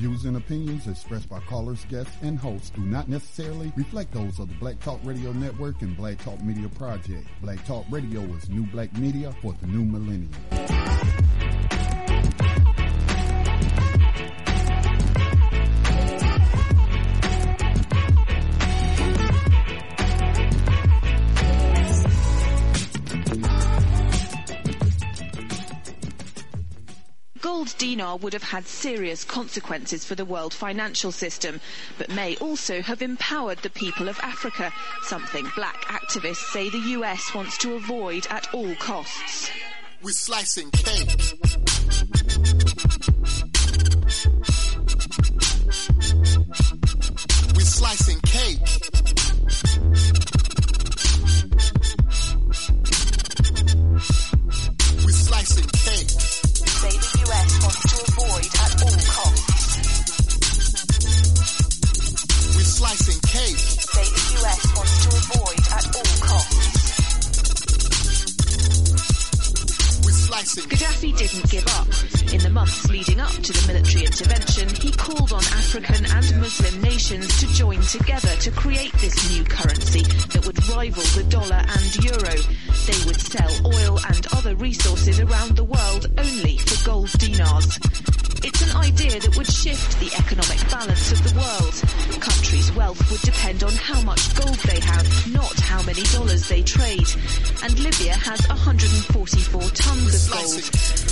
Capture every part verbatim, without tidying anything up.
views and opinions expressed by callers, guests, and hosts do not necessarily reflect those of the Black Talk Radio Network and Black Talk Media Project. Black Talk Radio is new black media for the new millennium. Gold dinar would have had serious consequences for the world financial system, but may also have empowered the people of Africa, something black activists say the U S wants to avoid at all costs. We're slicing cake. We're slicing cake. We're slicing cake. Say the U S wants to avoid at all costs. We're slicing cake. Say the U S wants to avoid at all costs. We're slicing. Gaddafi didn't give up. In the months leading up to the military intervention, he called on African and Muslim nations to join together to create this new currency that would rival the dollar and euro. They would sell oil and other resources around the world only for gold dinars. It's an idea that would shift the economic balance of the world. Countries' wealth would depend on how much gold they have, not how many dollars they trade. And Libya has one hundred forty-four tons of gold.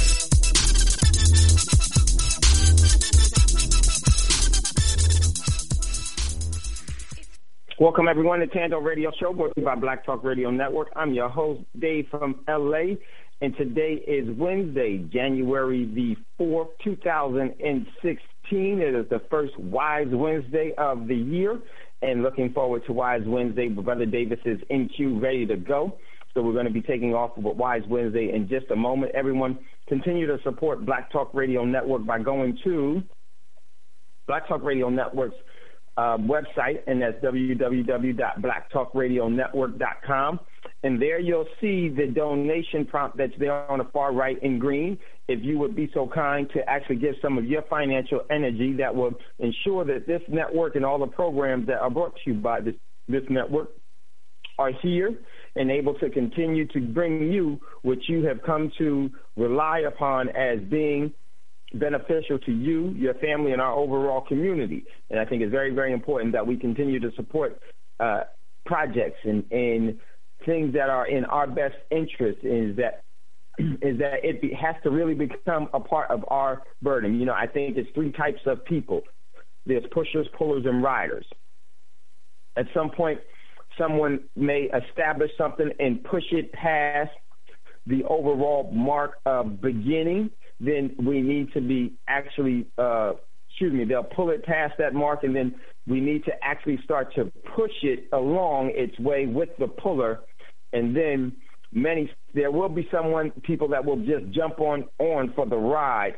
Welcome, everyone, to Tando Radio Show, brought to you by Black Talk Radio Network. I'm your host, Dave from L A, and today is Wednesday, January the fourth, two thousand sixteen. It is the first Wise Wednesday of the year, and looking forward to Wise Wednesday. Brother Davis is in queue, ready to go, so we're going to be taking off with Wise Wednesday in just a moment. Everyone, continue to support Black Talk Radio Network by going to Black Talk Radio Network's Uh, website, and that's w w w dot black talk radio network dot com. And there you'll see the donation prompt that's there on the far right in green. If you would be so kind to actually give some of your financial energy, that will ensure that this network and all the programs that are brought to you by this, this network are here and able to continue to bring you what you have come to rely upon as being beneficial to you, your family, and our overall community. And I think it's very, very important that we continue to support uh, projects and, and things that are in our best interest. Is that is that it be, has to really become a part of our burden. You know, I think it's three types of people. There's pushers, pullers, and riders. At some point, someone may establish something and push it past the overall mark of beginning. Then we need to be actually, uh, excuse me, they'll pull it past that mark, and then we need to actually start to push it along its way with the puller. And then many, there will be someone, people that will just jump on, on for the ride,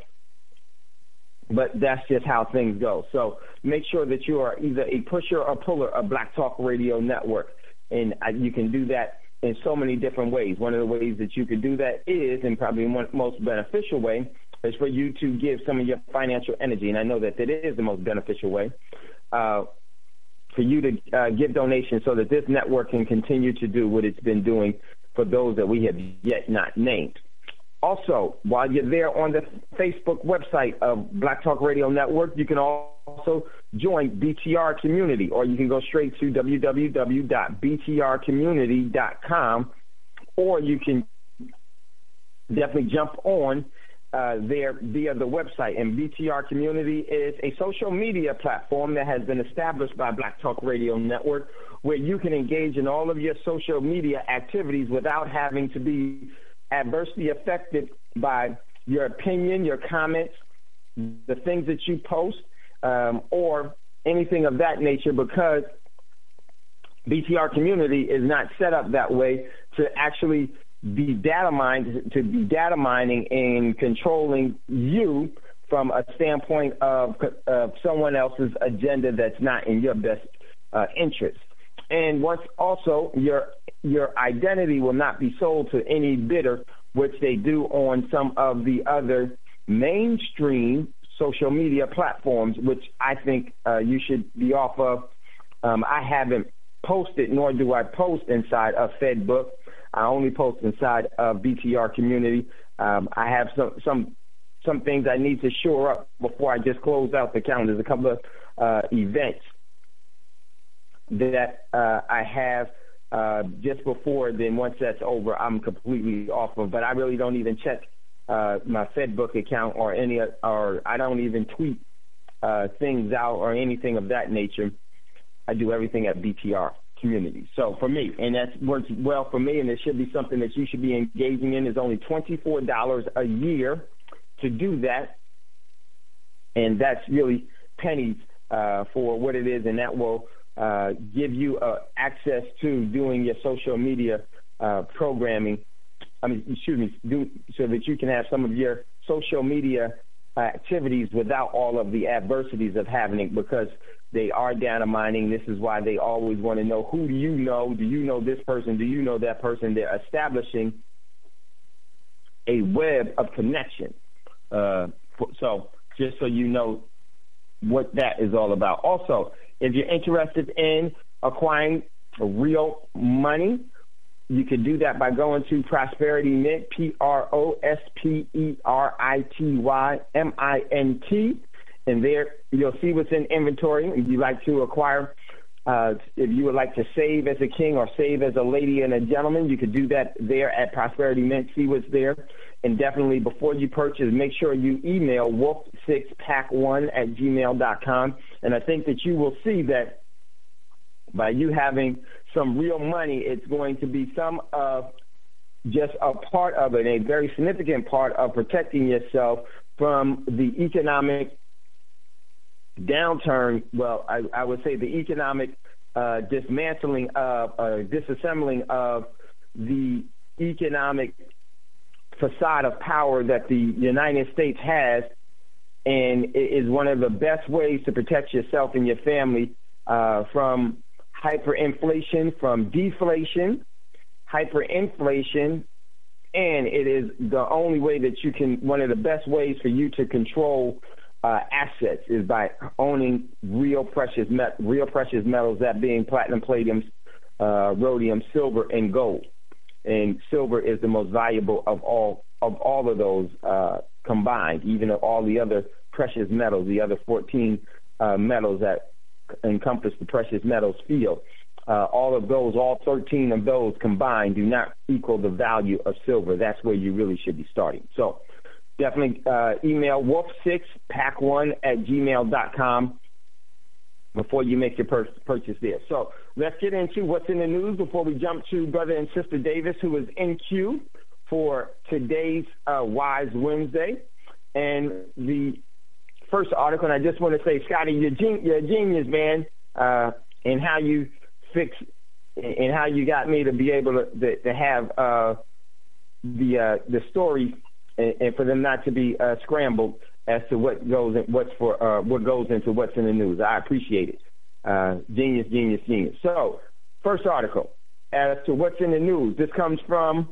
but that's just how things go. So make sure that you are either a pusher or puller of Black Talk Radio Network, and uh, you can do that in so many different ways. One of the ways that you could do that is, and probably one most beneficial way, is for you to give some of your financial energy. And I know that that is the most beneficial way uh, for you to uh, give donations so that this network can continue to do what it's been doing for those that we have yet not named. Also, while you're there on the Facebook website of Black Talk Radio Network, you can also join B T R Community, or you can go straight to w w w dot b t r community dot com, or you can definitely jump on uh, there via the website. And B T R Community is a social media platform that has been established by Black Talk Radio Network, where you can engage in all of your social media activities without having to be adversely affected by your opinion, your comments, the things that you post, um, or anything of that nature, because B T R Community is not set up that way to actually be data mined, to be data mining and controlling you from a standpoint of, of someone else's agenda that's not in your best uh, interest. And once also your your identity will not be sold to any bidder, which they do on some of the other mainstream social media platforms, which I think uh, you should be off of. Um, I haven't posted, nor do I post inside of FedBook. I only post inside of B T R community. Um, I have some some some things I need to shore up before I just close out the account. There's a couple of uh, events that uh, I have uh, just before. Then once that's over, I'm completely off of. But I really don't even check uh, my FedBook account or any, or I don't even tweet uh, things out or anything of that nature. I do everything at B T R community. So for me, and that works well for me, and it should be something that you should be engaging in. It's only twenty-four dollars a year to do that, and that's really pennies uh, for what it is, and that will uh, give you uh, access to doing your social media uh, programming. I mean, excuse me, do, so that you can have some of your social media activities without all of the adversities of having it, because they are data mining. This is why they always want to know, who do you know? Do you know this person? Do you know that person? They're establishing a web of connection. Uh, so just so you know what that is all about. Also, if you're interested in acquiring real money, you can do that by going to Prosperity Mint, P R O S P E R I T Y M I N T. And there you'll see what's in inventory. If you like to acquire, uh, if you would like to save as a king or save as a lady and a gentleman, you could do that there at Prosperity Mint. See what's there. And definitely before you purchase, make sure you email wolf six pack one at gmail dot com. And I think that you will see that by you having some real money, it's going to be some of just a part of it, a very significant part of protecting yourself from the economic downturn. Well, I, I would say the economic uh, dismantling of, uh, disassembling of the economic facade of power that the United States has, and it is one of the best ways to protect yourself and your family uh, from hyperinflation, from deflation, hyperinflation, and it is the only way that you can, one of the best ways for you to control uh, assets is by owning real precious met- real precious metals, that being platinum, palladium, uh, rhodium, silver, and gold. And silver is the most valuable of all of all of those uh, combined, even of all the other precious metals, the other fourteen uh, metals that encompass the precious metals field. Uh, all of those, all thirteen of those combined do not equal the value of silver. That's where you really should be starting. So definitely uh, email wolf six pack one at gmail dot com before you make your pur- purchase there. So let's get into what's in the news before we jump to Brother and Sister Davis, who is in queue for today's uh, Wise Wednesday. And the first article, and I just want to say, Scotty, you're, gen- you're a genius, man, uh, in how you fix, and how you got me to be able to, to, to have uh, the uh, the story, and, and for them not to be uh, scrambled as to what goes in, what's for uh, what goes into what's in the news. I appreciate it. Uh, genius, genius, genius. So, first article as to what's in the news. This comes from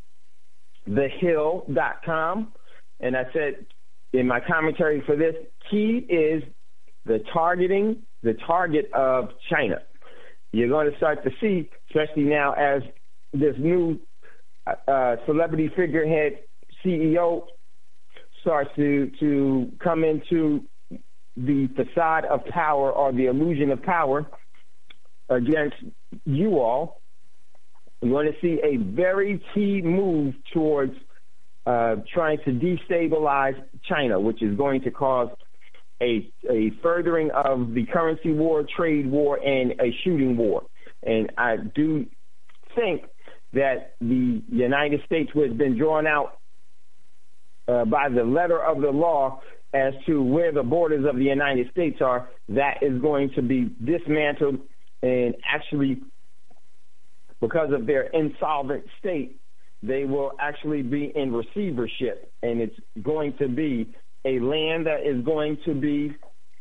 the hill dot com, and I said in my commentary for this, key is the targeting, the target of China. You're going to start to see, especially now as this new uh, celebrity figurehead C E O starts to, to come into the facade of power, or the illusion of power, against you all. You're going to see a very key move towards uh, trying to destabilize China, which is going to cause a, a furthering of the currency war, trade war, and a shooting war. And I do think that the United States, who has been drawn out uh, by the letter of the law as to where the borders of the United States are, that is going to be dismantled, and actually, because of their insolvent state, they will actually be in receivership, and it's going to be a land that is going to be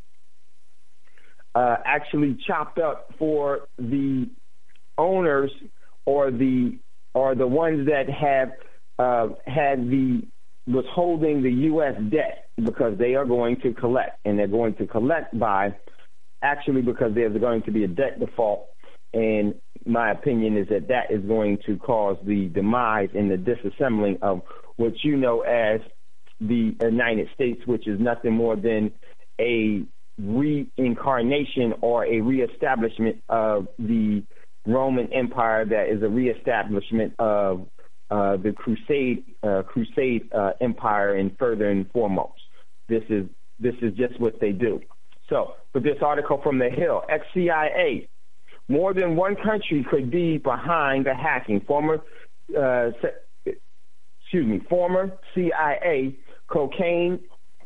uh, actually chopped up for the owners, or the or the ones that have uh, had the was holding the U S debt because they are going to collect, and they're going to collect by actually because there's going to be a debt default. And my opinion is that that is going to cause the demise and the disassembling of what you know as the United States, which is nothing more than a reincarnation or a reestablishment of the Roman Empire that is a reestablishment of uh, the Crusade uh, Crusade uh, Empire, and further and foremost. This is this is just what they do. So, with this article from The Hill, ex-C I A, more than one country could be behind the hacking. Former, uh, excuse me, former C I A cocaine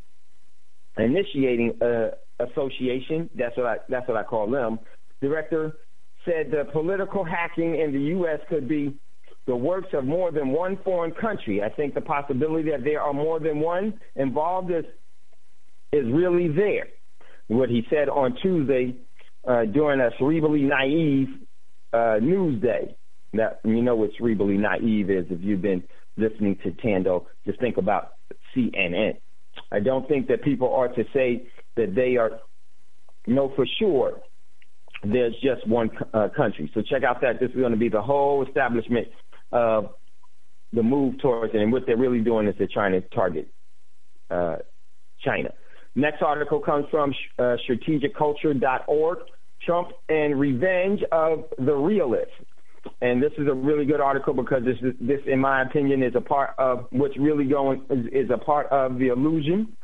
initiating uh, association. That's what I that's what I call them. Director said the political hacking in the U S could be the works of more than one foreign country. I think the possibility that there are more than one involved is is really there. What he said on Tuesday uh, during a cerebrally naive uh, news day. That, you know what cerebrally naive is if you've been listening to Tando. Just think about C N N. I don't think that people are to say that they are know for sure there's just one uh, country. So check out that. This is going to be the whole establishment of the move towards it. And what they're really doing is they're trying to target uh, China. Next article comes from uh, strategic culture dot org, Trump and Revenge of the Realists. And this is a really good article because this, is, this, in my opinion, is a part of what's really going, is, is a part of the illusion.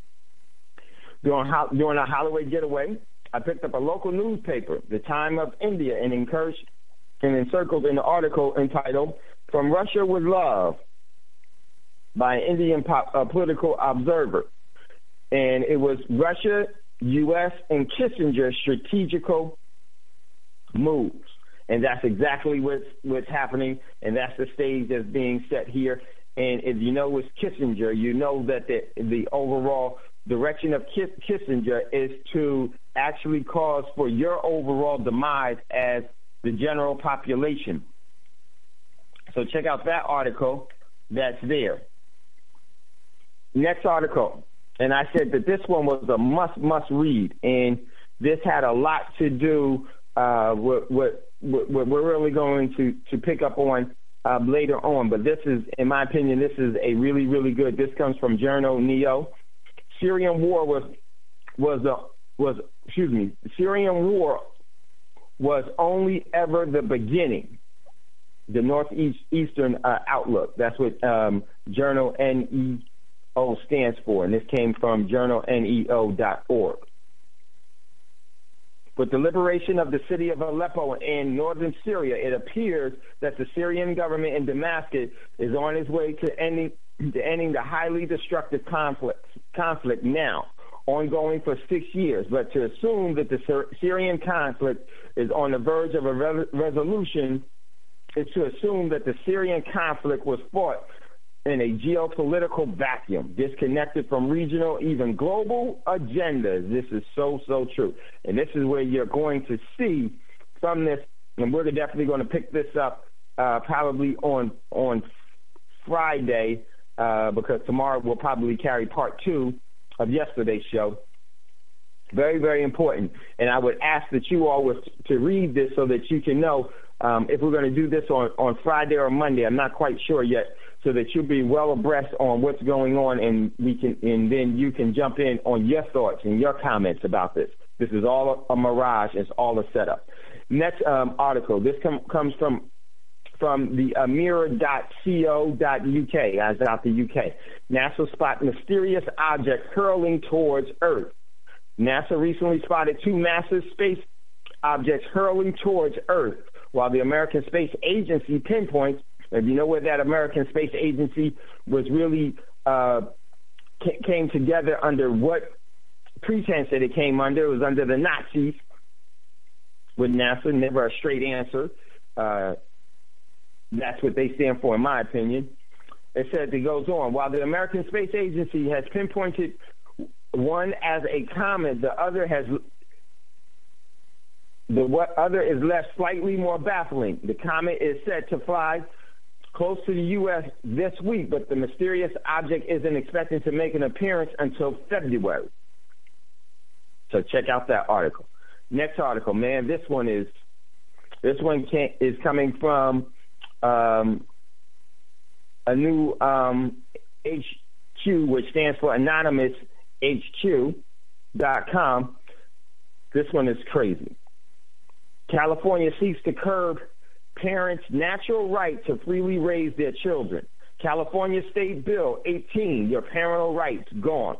During, during a Holloway getaway, I picked up a local newspaper, The Time of India, and encouraged and encircled an article entitled "From Russia with Love" by an Indian pop, uh, political observer. And it was Russia, U S, and Kissinger strategical moves. And that's exactly what's, what's happening, and that's the stage that's being set here. And if you know it's Kissinger, you know that the, the overall direction of Kissinger is to actually cause for your overall demise as the general population. So check out that article that's there. Next article. And I said that this one was a must, must read. And this had a lot to do uh, with what we're really going to, to pick up on uh, later on. But this is, in my opinion, this is a really, really good. This comes from Journal Neo. Syrian war was, was, a, was excuse me, Syrian war was only ever the beginning. The Northeastern uh, Outlook. That's what um, Journal N E O stands for, and this came from journal N E O dot org. With the liberation of the city of Aleppo in northern Syria, it appears that the Syrian government in Damascus is on its way to ending, to ending the highly destructive conflict, conflict now, ongoing for six years. But to assume that the Syrian conflict is on the verge of a re- resolution is to assume that the Syrian conflict was fought in a geopolitical vacuum, disconnected from regional, even global agendas. This is so, so true. And this is where you're going to see from this, and we're definitely going to pick this up uh, probably on on Friday, uh, because tomorrow we'll probably carry part two of yesterday's show. Very, very important. And I would ask that you all was to read this so that you can know um, if we're going to do this on, on Friday or Monday. I'm not quite sure yet, so that you'll be well abreast on what's going on, and we can, and then you can jump in on your thoughts and your comments about this. This is all a mirage. It's all a setup. Next um, article. This com- comes from from the uh, mirror dot co dot U K, as out the U K. NASA spot mysterious object hurling towards Earth. NASA recently spotted two massive space objects hurling towards Earth, while the American Space Agency pinpoints. If you know where that American Space Agency was really uh, came together under what pretense that it came under, it was under the Nazis with NASA. Never a straight answer. Uh, that's what they stand for, in my opinion. It says, it goes on, while the American Space Agency has pinpointed one as a comet, the other has the what other is left slightly more baffling. The comet is said to fly close to the U S this week, but the mysterious object isn't expected to make an appearance until February. So check out that article. Next article, man, this one is this one can, is coming from um, a new um, H Q, which stands for Anonymous H Q dot com. This one is crazy. California seeks to curb parents' natural right to freely raise their children. California State Bill eighteen, your parental rights gone.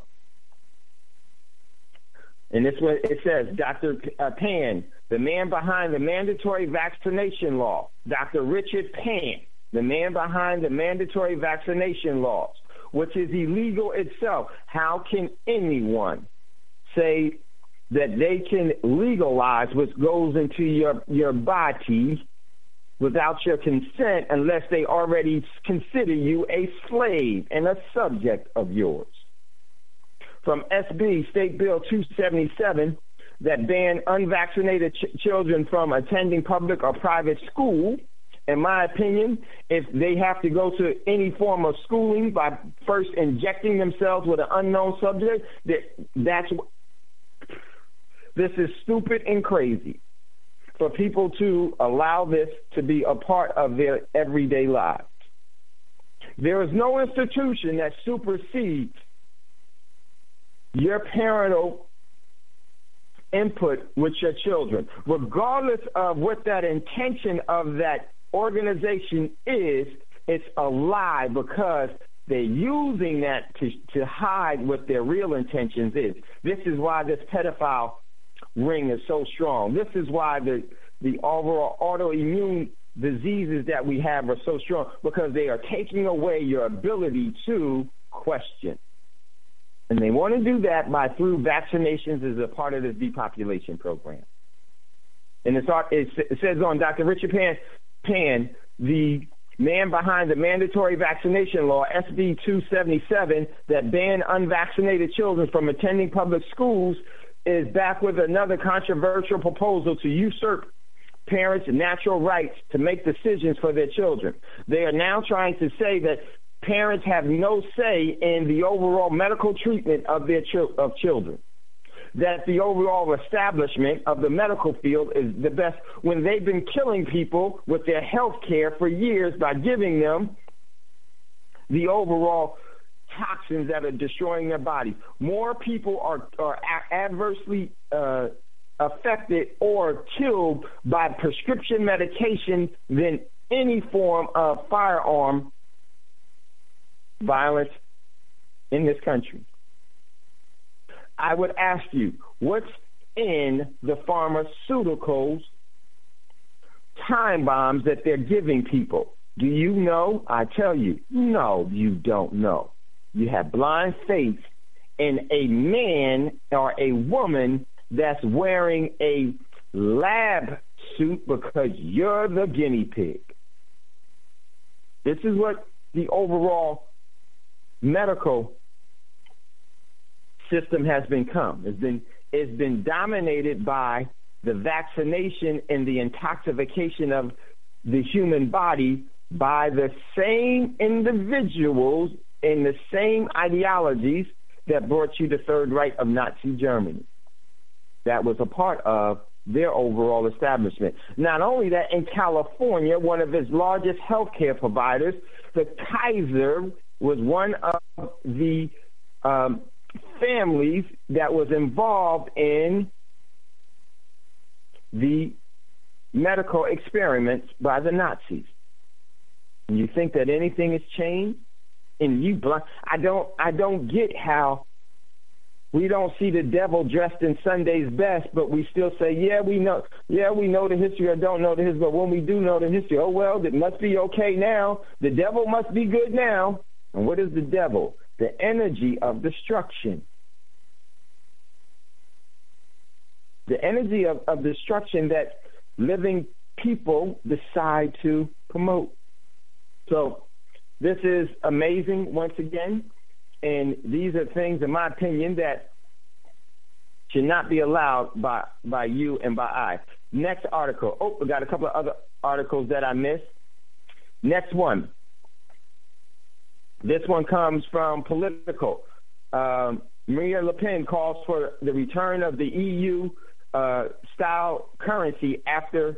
And this one, it says, Doctor Pan, the man behind the mandatory vaccination law. Doctor Richard Pan, the man behind the mandatory vaccination laws, which is illegal itself. How can anyone say that they can legalize what goes into your, your body without your consent unless they already consider you a slave and a subject of yours? From S B State Bill two seventy-seven that ban unvaccinated ch- children from attending public or private school. In my opinion, if they have to go to any form of schooling by first injecting themselves with an unknown subject, that that's this is stupid and crazy for people to allow this to be a part of their everyday lives. There is no institution that supersedes your parental input with your children, regardless of what that intention of that organization is. It's a lie because they're using that to, to hide what their real intentions is. This is why this pedophile ring is so strong. This is why the, the overall autoimmune diseases that we have are so strong, because they are taking away your ability to question. And they want to do that by through vaccinations as a part of this depopulation program. And it's, it says on Doctor Richard Pan, Pan, the man behind the mandatory vaccination law, S B two seventy-seven, that banned unvaccinated children from attending public schools, is back with another controversial proposal to usurp parents' natural rights to make decisions for their children. They are now trying to say that parents have no say in the overall medical treatment of their ch- of children, that the overall establishment of the medical field is the best, when they've been killing people with their health care for years by giving them the overall toxins that are destroying their bodies. More people are, are a- adversely uh, affected or killed by prescription medication than any form of firearm violence in this country. I would ask you, what's in the pharmaceuticals time bombs that they're giving people? Do you know? I tell you, no, you don't know. You have blind faith in a man or a woman that's wearing a lab suit because you're the guinea pig. This is what the overall medical system has become. It's been it's been dominated by the vaccination and the intoxication of the human body by the same individuals in the same ideologies that brought you the Third Reich of Nazi Germany. That was a part of their overall establishment. Not only that, in California, one of its largest healthcare providers, the Kaiser, was one of the um, families that was involved in the medical experiments by the Nazis. And you think that anything has changed? And you, I don't, I don't get how we don't see the devil dressed in Sunday's best, but we still say, yeah, we know, yeah, we know the history or don't know the history. But when we do know the history, oh well, it must be okay now. The devil must be good now. And what is the devil? The energy of destruction. The energy of, of destruction that living people decide to promote. So this is amazing once again. And these are things, in my opinion, that should not be allowed by, by you and by I. Next article. Oh, we got a couple of other articles that I missed. Next one. This one comes from Politico. Um, Marine Le Pen calls for the return of the E U-style uh, currency after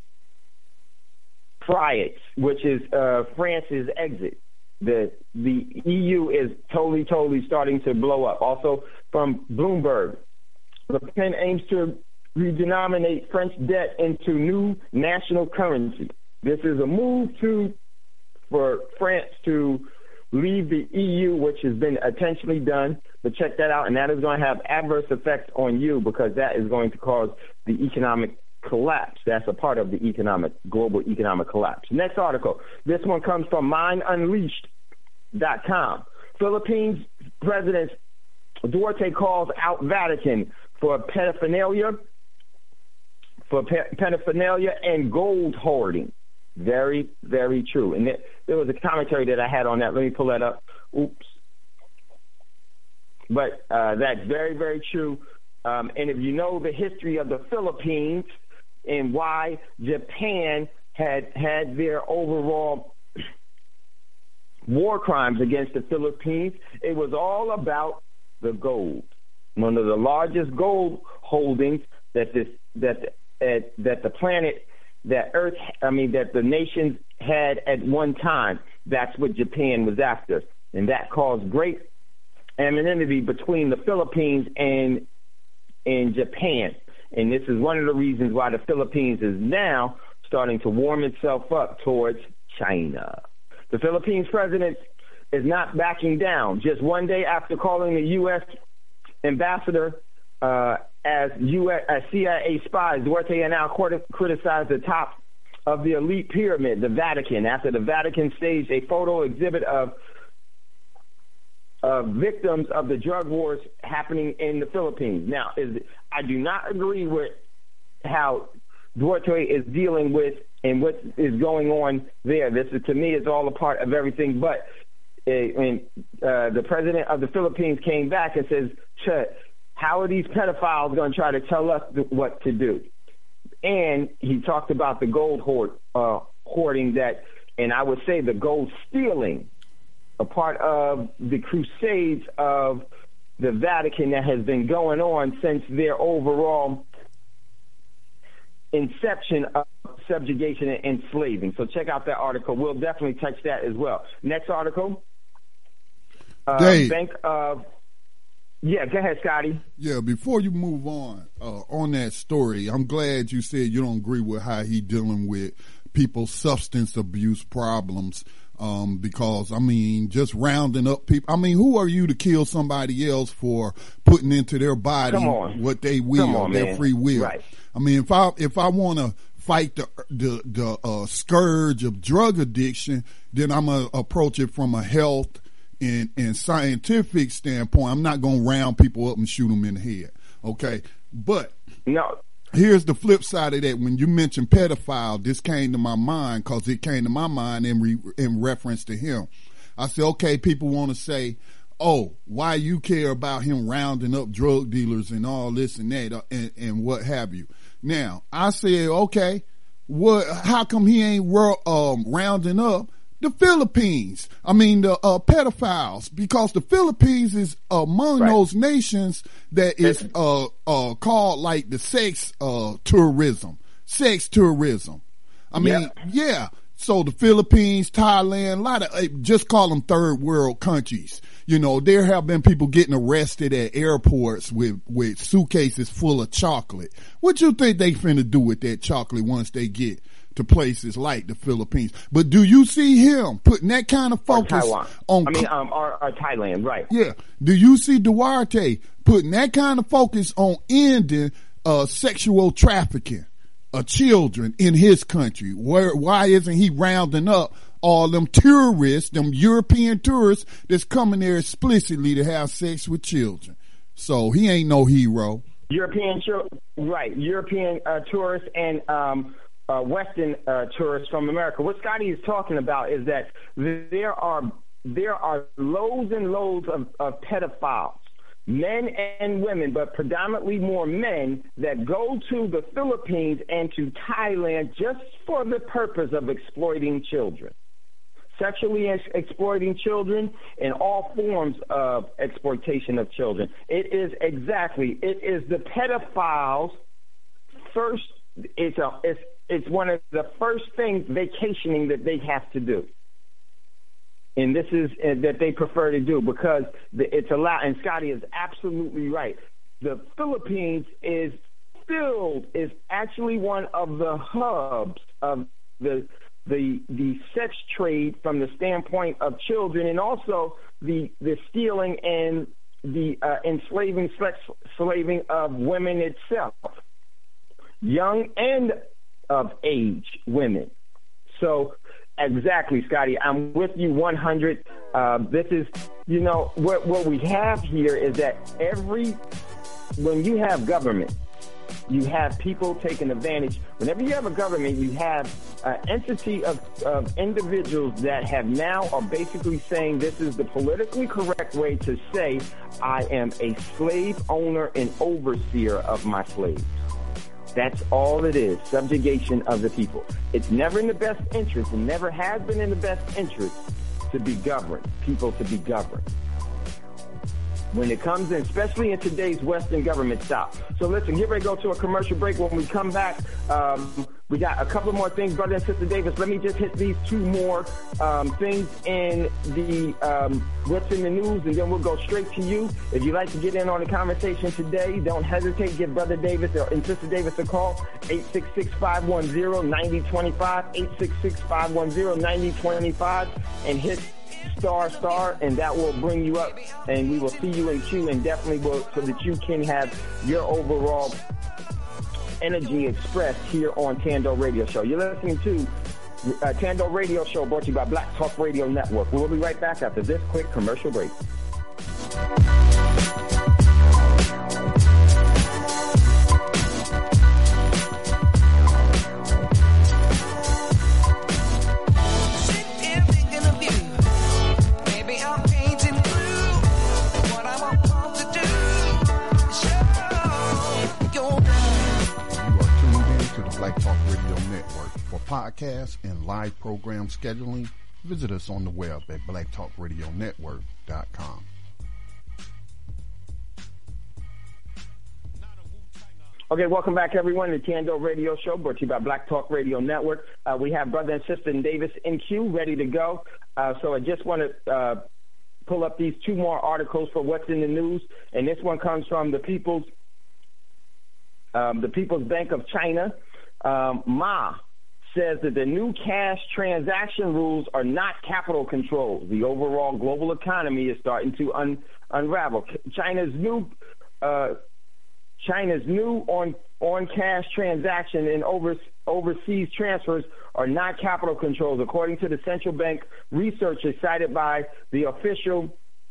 Friates, which is uh, France's exit. The the E U is totally, totally starting to blow up. Also from Bloomberg, Le Pen aims to redenominate French debt into new national currency. This is a move to for France to leave the E U, which has been intentionally done. But check that out, and that is going to have adverse effects on you because that is going to cause the economic collapse. That's a part of the economic, global economic collapse. Next article. This one comes from mind unleashed dot com. Philippines President Duarte calls out Vatican for pedophilia, for pe- pedophilia and gold hoarding. Very, very true. And there, there was a commentary that I had on that. Let me pull that up. Oops. But uh, that's very, very true. Um, and if you know the history of the Philippines and why Japan had had their overall war crimes against the Philippines, it was all about the gold. One of the largest gold holdings that this that uh, that the planet, that Earth, I mean that the nations had at one time. That's what Japan was after, and that caused great anonymity between the Philippines and and Japan. And this is one of the reasons why the Philippines is now starting to warm itself up towards China. The Philippines president is not backing down. Just one day after calling the U S ambassador uh, as, U S, as C I A spies, Duarte and now criticized the top of the elite pyramid, the Vatican, after the Vatican staged a photo exhibit of Uh, victims of the drug wars happening in the Philippines. Now, is, I do not agree with how Duarte is dealing with and what is going on there. This, is, to me, is all a part of everything. But uh, when uh, the president of the Philippines came back and says, how are these pedophiles going to try to tell us what to do? And he talked about the gold hoard, uh, hoarding that, and I would say the gold stealing, a part of the crusades of the Vatican that has been going on since their overall inception of subjugation and enslaving. So check out that article. We'll definitely touch that as well. Next article. Uh, Dave. Bank of... Yeah, go ahead, Scotty. Yeah, before you move on, uh, on that story, I'm glad you said you don't agree with how he dealing with people's substance abuse problems. Um, because, I mean, just rounding up people. I mean, who are you to kill somebody else for putting into their body what they will, on, their man. free will? Right. I mean, if I, if I want to fight the, the, the, uh, scourge of drug addiction, then I'm going to approach it from a health and, and scientific standpoint. I'm not going to round people up and shoot them in the head. Okay. But. No. Here's the flip side of that. When you mentioned pedophile, this came to my mind because it came to my mind in, re, in reference to him. I said, okay, people want to say, oh, why you care about him rounding up drug dealers and all this and that uh, and, and what have you. Now, I said, okay, what? How come he ain't um, rounding up the Philippines? I mean, the uh, pedophiles, because the Philippines is among right. those nations that is uh, uh, called like the sex uh, tourism, sex tourism. I mean, yeah. yeah. So the Philippines, Thailand, a lot of, just call them third world countries. You know, there have been people getting arrested at airports with, with suitcases full of chocolate. What you think they finna do with that chocolate once they get to places like the Philippines? But do you see him putting that kind of focus on? I mean, um, or, or Thailand, right? Yeah. Do you see Duarte putting that kind of focus on ending uh, sexual trafficking of children in his country? Where, why isn't he rounding up all them tourists, them European tourists that's coming there explicitly to have sex with children? So he ain't no hero. European, right? European uh, tourists and um, uh, Western uh, tourists from America. What Scotty is talking about is that there are there are loads and loads of, of pedophiles, men and women, but predominantly more men, that go to the Philippines and to Thailand just for the purpose of exploiting children. sexually ex- exploiting children, and all forms of exploitation of children. It is exactly, it is the pedophiles' first, it's, a, it's, it's one of the first things, vacationing, that they have to do. And this is uh, that they prefer to do because the, it's allowed, and Scotty is absolutely right. The Philippines is filled, is actually one of the hubs of the the the sex trade from the standpoint of children, and also the the stealing and the uh, enslaving, sex slaving of women itself, young and of age women. So exactly, Scotty, I'm with you one hundred. Uh, this is, you know, what what we have here is that every, when you have government, you have people taking advantage. Whenever you have a government, you have an entity of, of individuals that have now are basically saying this is the politically correct way to say I am a slave owner and overseer of my slaves. That's all it is, subjugation of the people. It's never in the best interest, and never has been in the best interest to be governed, people to be governed. When it comes in, especially in today's Western government style. So listen, get ready to go to a commercial break. When we come back, um, we got a couple more things. Brother and Sister Davis, let me just hit these two more um, things in the um, what's in the news, and then we'll go straight to you. If you'd like to get in on the conversation today, don't hesitate. Give Brother Davis or, and Sister Davis a call, eight six six, five one zero, nine zero two five, eight six six, five one zero, nine zero two five, and hit star star, and that will bring you up, and we will see you in queue, and definitely will, so that you can have your overall energy expressed here on Tando Radio Show. You're listening to uh, Tando Radio Show, brought to you by Black Talk Radio Network. We'll be right back after this quick commercial break. Black Talk Radio Network. For podcasts and live program scheduling, visit us on the web at black talk radio network dot com. Okay, welcome back, everyone, to the Tando Radio Show, brought to you by Black Talk Radio Network. Uh, we have Brother and Sister Davis in queue, ready to go. Uh, so I just want to uh, pull up these two more articles for what's in the news, and this one comes from the People's um, the People's Bank of China. Um, Ma says that the new cash transaction rules are not capital controls. The overall global economy is starting to un- unravel. China's new uh, China's new on on cash transaction and over, overseas transfers are not capital controls, according to the central bank research cited by the official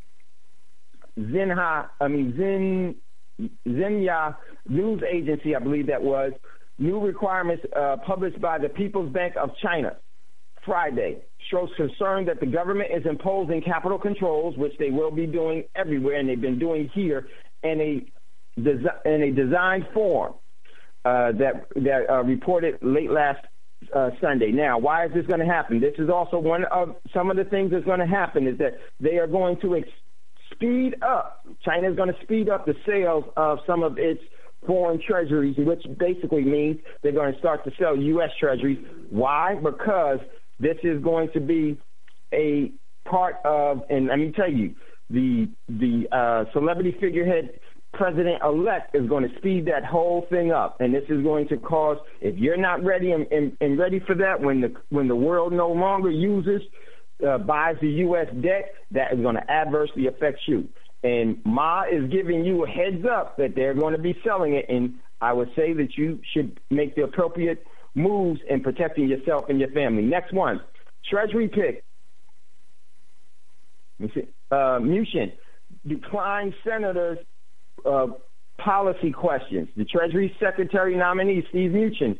Xinhua, I mean Xin Xinhua news agency, I believe that was. New requirements uh, published by the People's Bank of China Friday shows concern that the government is imposing capital controls, which they will be doing everywhere, and they've been doing here, in a desi- in a designed form uh, that that uh, reported late last uh, Sunday. Now, why is this going to happen? This is also one of some of the things that's going to happen is that they are going to ex- speed up. China is going to speed up the sales of some of its foreign treasuries, which basically means they're going to start to sell U S treasuries. Why? Because this is going to be a part of, and let me tell you, the the uh, celebrity figurehead president-elect is going to speed that whole thing up, and this is going to cause, if you're not ready and, and, and ready for that, when the when the world no longer uses, uh, buys the U S debt, that is going to adversely affect you. And Ma is giving you a heads up that they're going to be selling it, and I would say that you should make the appropriate moves in protecting yourself and your family. Next one, Treasury pick. Let me see. Uh, Mnuchin declined senators' uh, policy questions. The Treasury Secretary nominee, Steve Mnuchin,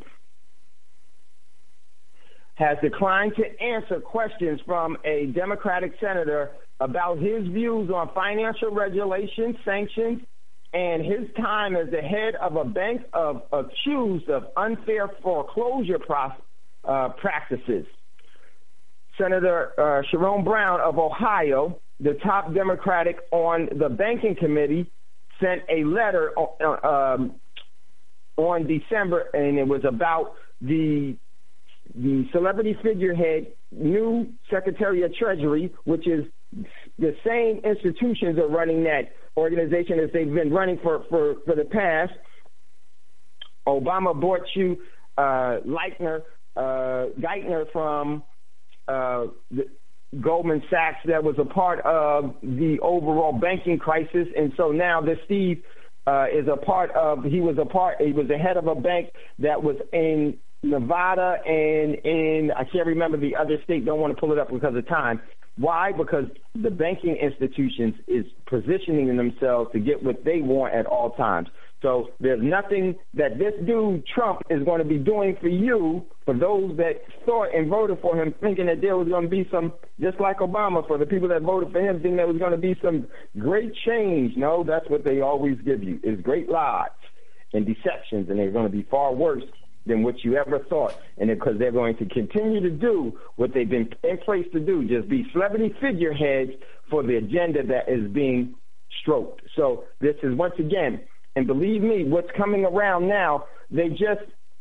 has declined to answer questions from a Democratic senator about his views on financial regulations, sanctions, and his time as the head of a bank of accused of unfair foreclosure pro- uh, practices. Senator uh, Sherrone Brown of Ohio, the top Democratic on the banking committee, sent a letter uh, um, on December, and it was about the the celebrity figurehead, new Secretary of Treasury, which is the same institutions are running that organization as they've been running for, for, for the past. Obama brought you uh, Leitner, uh, Geithner from uh, the Goldman Sachs that was a part of the overall banking crisis. And so now this Steve uh, is a part of, he was a part, he was the head of a bank that was in Nevada and in, I can't remember the other state, don't want to pull it up because of time. Why? Because the banking institutions is positioning themselves to get what they want at all times. So there's nothing that this dude, Trump, is going to be doing for you, for those that thought and voted for him, thinking that there was going to be some, just like Obama, for the people that voted for him, thinking there was going to be some great change. No, that's what they always give you, is great lies and deceptions, and they're going to be far worse than what you ever thought. And because they're going to continue to do what they've been in place to do, just be celebrity figureheads for the agenda that is being stroked. So this is, once again, and believe me, what's coming around now, they just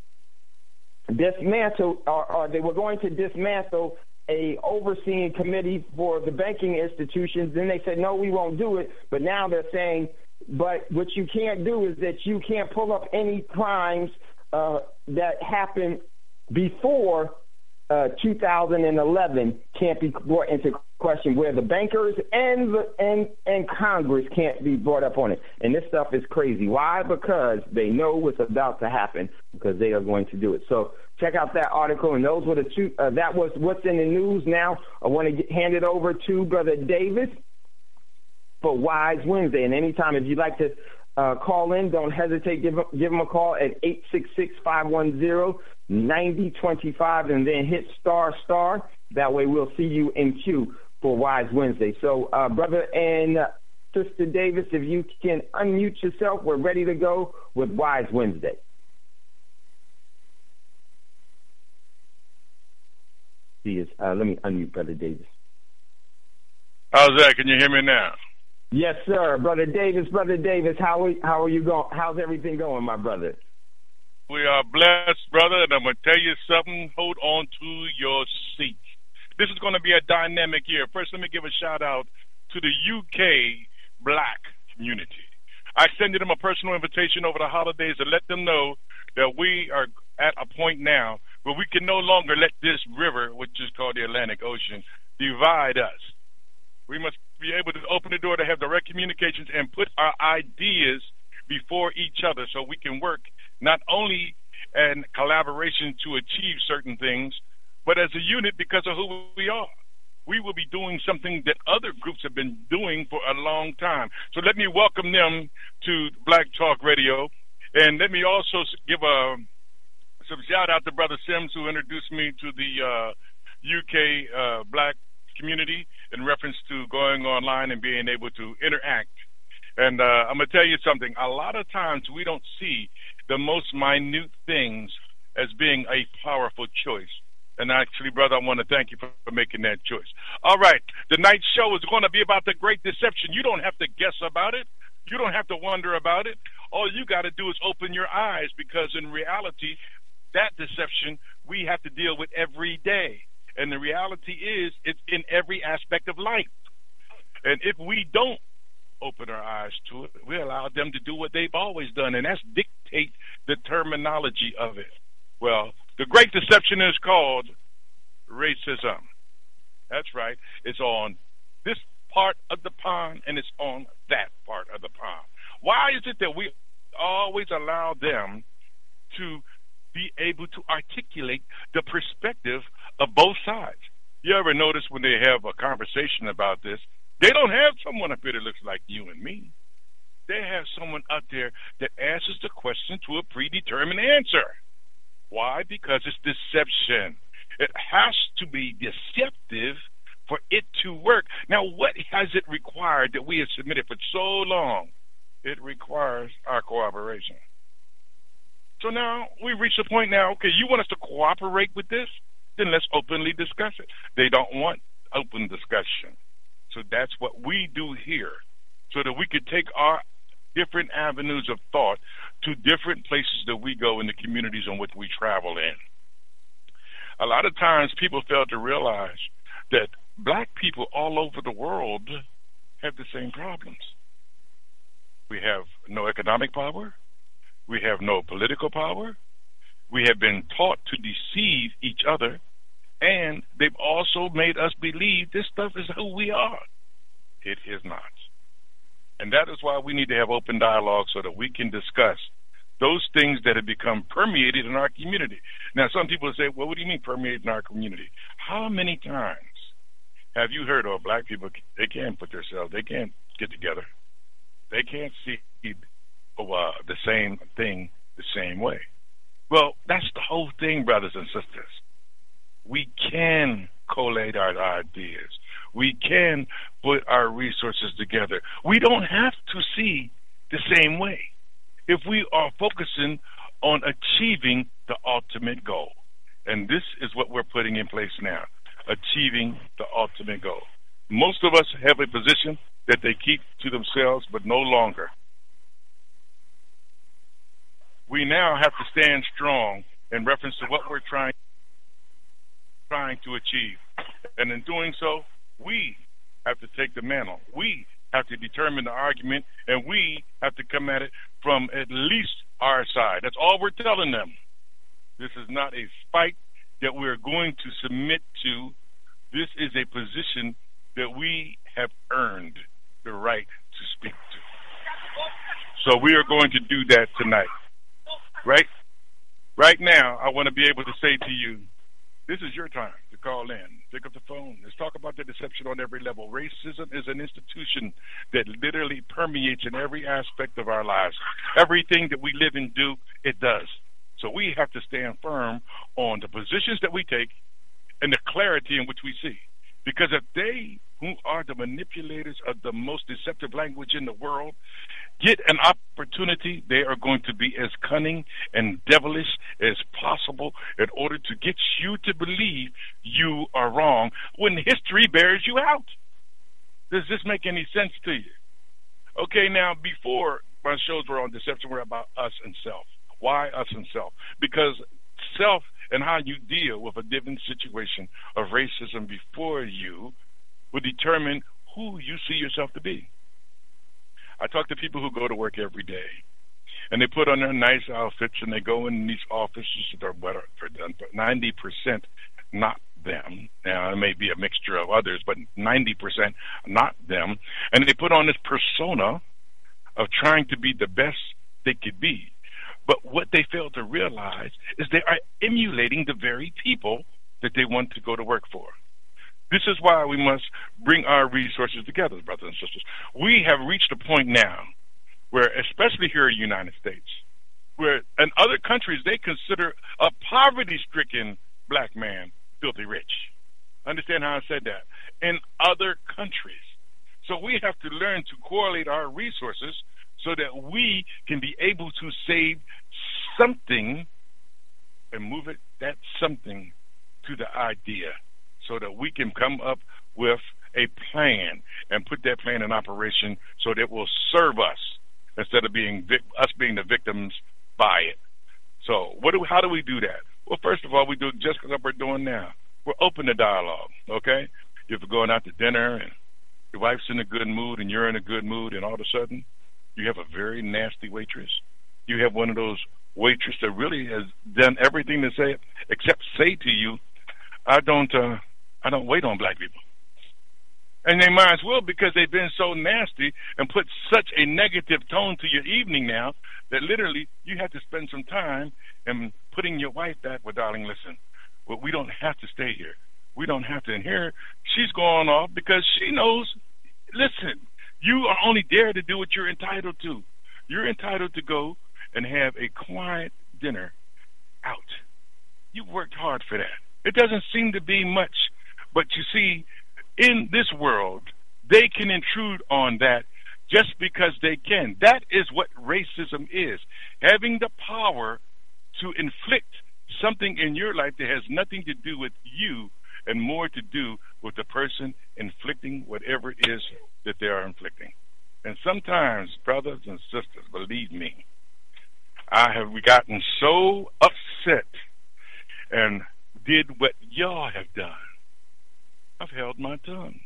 dismantled, or, or they were going to dismantle a overseeing committee for the banking institutions. Then they said, no, we won't do it. But now they're saying, but what you can't do is that you can't pull up any crimes uh, that happened before uh, two thousand eleven can't be brought into question, where the bankers and the, and and Congress can't be brought up on it. And this stuff is crazy. Why? Because they know what's about to happen, because they are going to do it. So check out that article, and those were the two. Uh, that was what's in the news. Now I want to get, hand it over to Brother Davis for Wise Wednesday. And anytime, if you'd like to uh, call in, don't hesitate. Give give them a call at eight six six, five one zero, nine zero two five, and then hit star star. That way, we'll see you in queue for Wise Wednesday. So, uh, Brother and uh, Sister Davis, if you can unmute yourself, we're ready to go with Wise Wednesday. He is. Uh, let me unmute Brother Davis. How's that? Can you hear me now? Yes, sir. Brother Davis, Brother Davis, how are, how are you going? How's everything going, my brother? We are blessed, brother, and I'm going to tell you something. Hold on to your seat. This is going to be a dynamic year. First, let me give a shout-out to the U K black community. I extended them a personal invitation over the holidays to let them know that we are at a point now where we can no longer let this river, which is called the Atlantic Ocean, divide us. We must be able to open the door to have direct communications and put our ideas before each other so we can work not only in collaboration to achieve certain things, but as a unit because of who we are. We will be doing something that other groups have been doing for a long time. So let me welcome them to Black Talk Radio. And let me also give a, some shout-out to Brother Sims, who introduced me to the uh, U K uh, black community in reference to going online and being able to interact. And uh, I'm going to tell you something. A lot of times we don't see the most minute things as being a powerful choice. And actually, brother, I want to thank you for, for making that choice. All right. The night show is going to be about the great deception. You don't have to guess about it. You don't have to wonder about it. All you got to do is open your eyes, because in reality, that deception we have to deal with every day. And the reality is it's in every aspect of life. And if we don't open our eyes to it, we allow them to do what they've always done, and that's dictate the terminology of it. Well, the great deception is called racism. That's right. It's on this part of the pond, and it's on that part of the pond. Why is it that we always allow them to be able to articulate the perspective of both sides? You ever notice when they have a conversation about this, they don't have someone up here that looks like you and me. They have someone up there that answers the question to a predetermined answer. Why? Because it's deception. It has to be deceptive for it to work. Now, what has it required that we have submitted for so long? It requires our cooperation. So now we reach the point now, okay, you want us to cooperate with this? then let's openly discuss it. They don't want open discussion. So that's what we do here, so that we could take our different avenues of thought to different places that we go in the communities in which we travel in. A lot of times people fail to realize that black people all over the world have the same problems. We have no economic power. We have no political power. We have been taught to deceive each other, and they've also made us believe this stuff is who we are. It is not. And that is why we need to have open dialogue so that we can discuss those things that have become permeated in our community. Now, some people say, well, what do you mean permeated in our community? How many times have you heard of black people, they can't put themselves, they can't get together. They can't see uh, the same thing the same way. Well, that's the whole thing, brothers and sisters. We can collate our ideas. We can put our resources together. We don't have to see the same way if we are focusing on achieving the ultimate goal. And this is what we're putting in place now, achieving the ultimate goal. Most of us have a position that they keep to themselves, but no longer. We now have to stand strong in reference to what we're trying, trying to achieve. And in doing so, we have to take the mantle. We have to determine the argument, and we have to come at it from at least our side. That's all we're telling them. This is not a fight that we're going to submit to. This is a position that we have earned the right to speak to. So we are going to do that tonight. Right? Right now, I want to be able to say to you, this is your time to call in. Pick up the phone. Let's talk about the deception on every level. Racism is an institution that literally permeates in every aspect of our lives. Everything that we live and do, it does. So we have to stand firm on the positions that we take and the clarity in which we see. Because if they, who are the manipulators of the most deceptive language in the world, get an opportunity, they are going to be as cunning and devilish as possible in order to get you to believe you are wrong when history bears you out. Does this make any sense to you? Okay, now, before my shows were on deception, were about us and self. Why us and self? Because self and how you deal with a given situation of racism before you will determine who you see yourself to be. I talk to people who go to work every day, and they put on their nice outfits, and they go in these offices that are better for them, but ninety percent not them. Now, it may be a mixture of others, but ninety percent not them. And they put on this persona of trying to be the best they could be. But what they fail to realize is they are emulating the very people that they want to go to work for. This is why we must bring our resources together, brothers and sisters. We have reached a point now where, especially here in the United States, where in other countries they consider a poverty-stricken black man filthy rich. Understand how I said that? In other countries. So we have to learn to correlate our resources so that we can be able to save something and move it, that something, to the idea so that we can come up with a plan and put that plan in operation so that it will serve us instead of being vic- us being the victims by it. So what do we, how do we do that? Well, first of all, we do just what we're doing now. We're open to dialogue, okay? If we're going out to dinner and your wife's in a good mood and you're in a good mood, and all of a sudden you have a very nasty waitress. You have one of those waitresses that really has done everything to say except say to you, I don't uh, I don't wait on black people. And they might as well, because they've been so nasty and put such a negative tone to your evening now that literally you have to spend some time in putting your wife back. Well, darling, listen, well, we don't have to stay here. We don't have to. And here she's going off because she knows, listen, you are only there to do what you're entitled to. You're entitled to go and have a quiet dinner out. You worked hard for that. It doesn't seem to be much, but you see, in this world, they can intrude on that just because they can. That is what racism is, having the power to inflict something in your life that has nothing to do with you and more to do with the person inflicting whatever it is that they are inflicting. And sometimes, brothers and sisters, believe me, I have gotten so upset and did what y'all have done. I've held my tongue.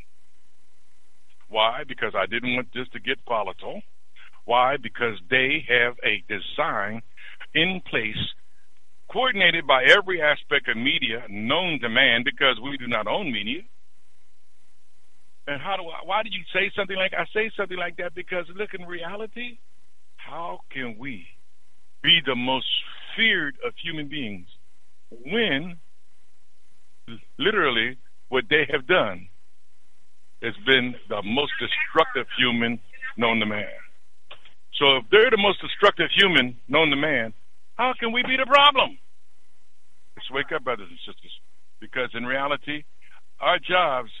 Why? Because I didn't want this to get volatile. Why? Because they have a design in place, coordinated by every aspect of media known to man, because we do not own media. And how do I, why did you say something like, I say something like that because, look, in reality, how can we be the most feared of human beings when literally what they have done has been the most destructive human known to man? So if they're the most destructive human known to man, how can we be the problem? Let's wake up, brothers and sisters, because in reality, our jobs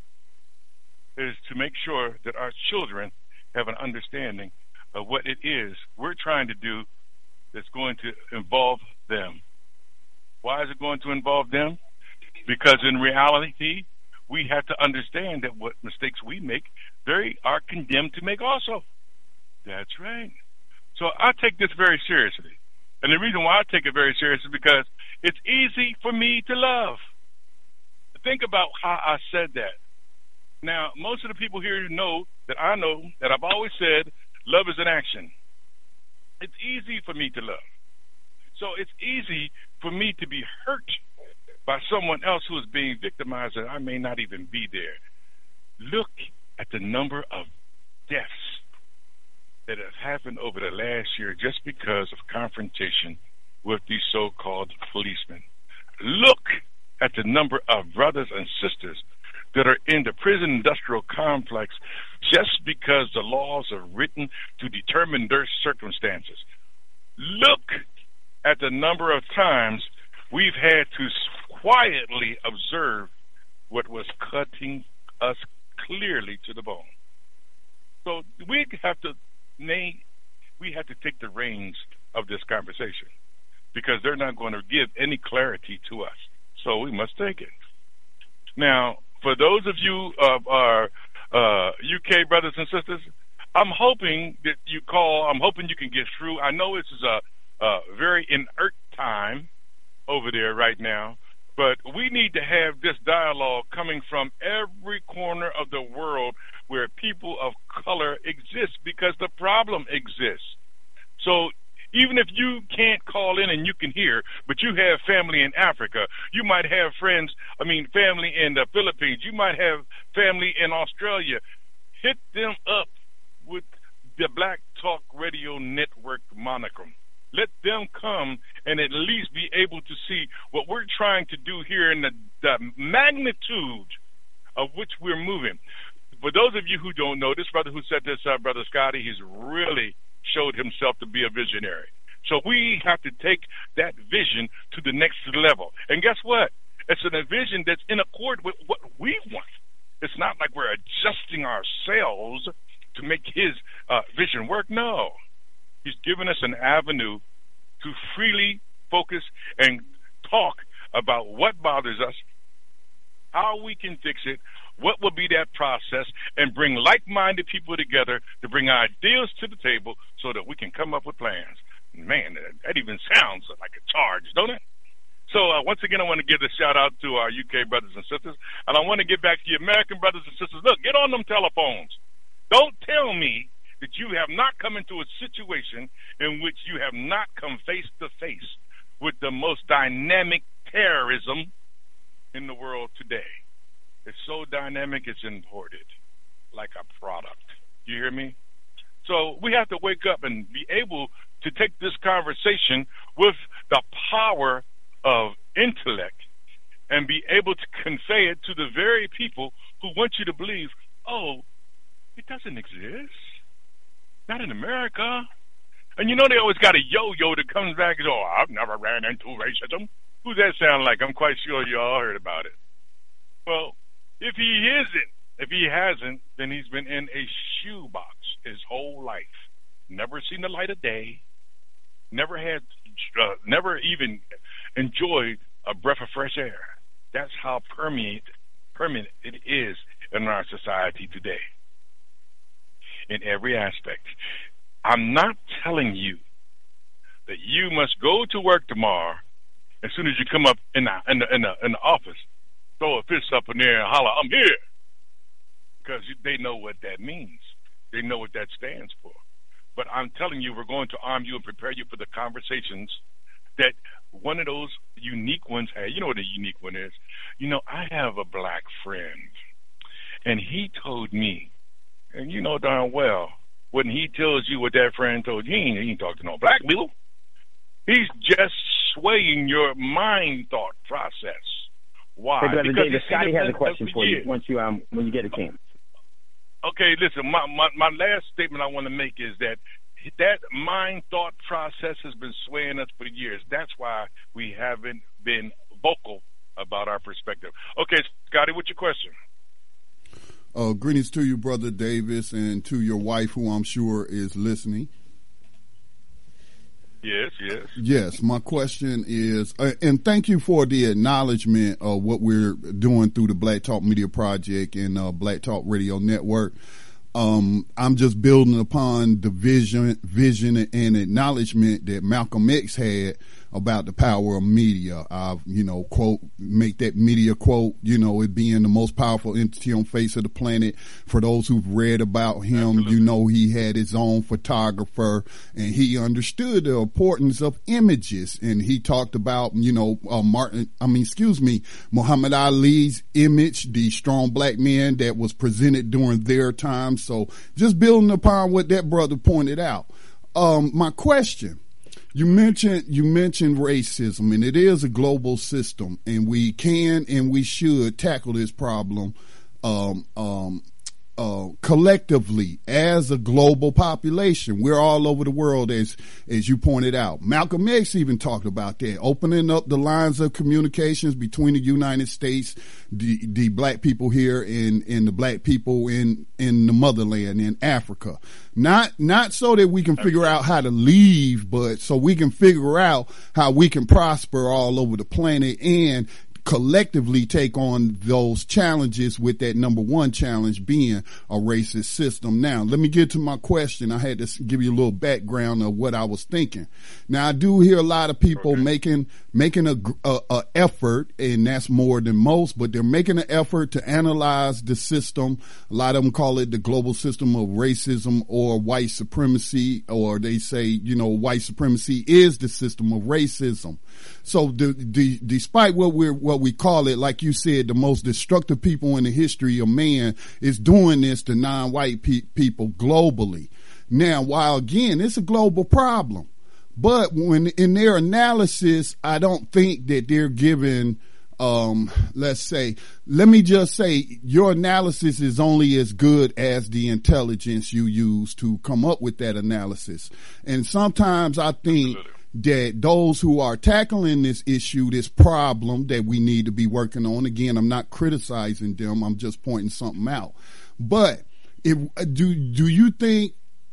is to make sure that our children have an understanding of what it is we're trying to do that's going to involve them. Why is it going to involve them? Because in reality, we have to understand that what mistakes we make, they are condemned to make also. That's right. So I take this very seriously. And the reason why I take it very seriously is because it's easy for me to love. Think about how I said that. Now, most of the people here know that I know that I've always said love is an action. It's easy for me to love. So it's easy for me to be hurt by someone else who is being victimized and I may not even be there. Look at the number of deaths that have happened over the last year just because of confrontation with these so-called policemen. Look at the number of brothers and sisters that are in the prison industrial complex just because the laws are written to determine their circumstances. Look at the number of times we've had to quietly observe what was cutting us clearly to the bone. So we have to we have to take the reins of this conversation because they're not going to give any clarity to us. So we must take it. Now, for those of you of our uh, U K brothers and sisters, I'm hoping that you call. I'm hoping you can get through. I know this is a, a very inert time over there right now, but we need to have this dialogue coming from every corner of the world where people of color exist because the problem exists. So even if you can't call in and you can hear, but you have family in Africa, you might have friends, I mean, family in the Philippines, you might have family in Australia, hit them up with the Black Talk Radio Network monogram. Let them come and at least be able to see what we're trying to do here in the, the magnitude of which we're moving. For those of you who don't know, this brother who said this, uh, Brother Scotty, he's really showed himself to be a visionary. So we have to take that vision to the next level. And guess what? It's a vision that's in accord with what we want. It's not like we're adjusting ourselves to make his uh, vision work. No. He's given us an avenue to freely focus and talk about what bothers us, how we can fix it, what will be that process, and bring like-minded people together to bring ideas to the table so that we can come up with plans. Man, that even sounds like a charge, don't it? So uh, once again, I want to give a shout-out to our U K brothers and sisters, and I want to get back to the American brothers and sisters. Look, get on them telephones. Don't tell me that you have not come into a situation in which you have not come face-to-face with the most dynamic terrorism in the world today. It's so dynamic, it's imported like a product. You hear me? So we have to wake up and be able to take this conversation with the power of intellect and be able to convey it to the very people who want you to believe, oh, it doesn't exist. Not in America. And you know they always got a yo-yo that comes back and says, oh, I've never ran into racism. Who's that sound like? I'm quite sure you all heard about it. Well, if he isn't, if he hasn't, then he's been in a shoebox his whole life. Never seen the light of day. Never had, uh, never even enjoy a breath of fresh air. That's how permeate, permanent it is in our society today. In every aspect. I'm not telling you that you must go to work tomorrow. As soon as you come up in the in the in the, in the office, throw a fist up in there and holler, "I'm here," because they know what that means. They know what that stands for. But I'm telling you, we're going to arm you and prepare you for the conversations that one of those unique ones had. You know what a unique one is? You know, I have a black friend, and he told me, and you know darn well, when he tells you what that friend told you, he ain't, he ain't talking to no black people. He's just swaying your mind thought process. Why? Hey, Brother because David, Scotty has a question for you once you um when you get a chance. Okay, listen, my, my, my last statement I want to make is that that mind thought process has been swaying us for years. That's why we haven't been vocal about our perspective. Okay, Scotty, what's your question? Uh, greetings to you, Brother Davis, and to your wife, who I'm sure is listening. Yes, yes. Yes, my question is, uh, and thank you for the acknowledgement of what we're doing through the Black Talk Media Project and uh, Black Talk Radio Network. Um, I'm just building upon the vision, vision and acknowledgement that Malcolm X had about the power of media. I've, you know, quote, make that media quote, you know, it being the most powerful entity on the face of the planet. For those who've read about him, Absolutely. You know, he had his own photographer and he understood the importance of images. And he talked about, you know, uh, Martin, I mean, excuse me, Muhammad Ali's image, the strong black man that was presented during their time. So just building upon what that brother pointed out. Um, my question, You mentioned, you mentioned racism, and it is a global system, and we can and we should tackle this problem, um, um, uh, collectively as a global population. We're all over the world, as, as you pointed out. Malcolm X even talked about that, opening up the lines of communications between the United States, the, the black people here and, and the black people in, in the motherland in Africa. Not, not so that we can figure out how to leave, but so we can figure out how we can prosper all over the planet and collectively take on those challenges, with that number one challenge being a racist system. Now, let me get to my question. I had to give you a little background of what I was thinking. Now, I do hear a lot of people okay. making, making a, a, a effort, and that's more than most, but they're making an effort to analyze the system. A lot of them call it the global system of racism or white supremacy, or they say, you know, white supremacy is the system of racism. So the, the, despite what we're, what we call it, like you said, the most destructive people in the history of man is doing this to non-white pe- people globally. Now, while again, it's a global problem, but when in their analysis, I don't think that they're giving, um, let's say, let me just say your analysis is only as good as the intelligence you use to come up with that analysis. And sometimes I think that those who are tackling this issue, this problem that we need to be working on, again, I'm not criticizing them, I'm just pointing something out. But if, do, do you think,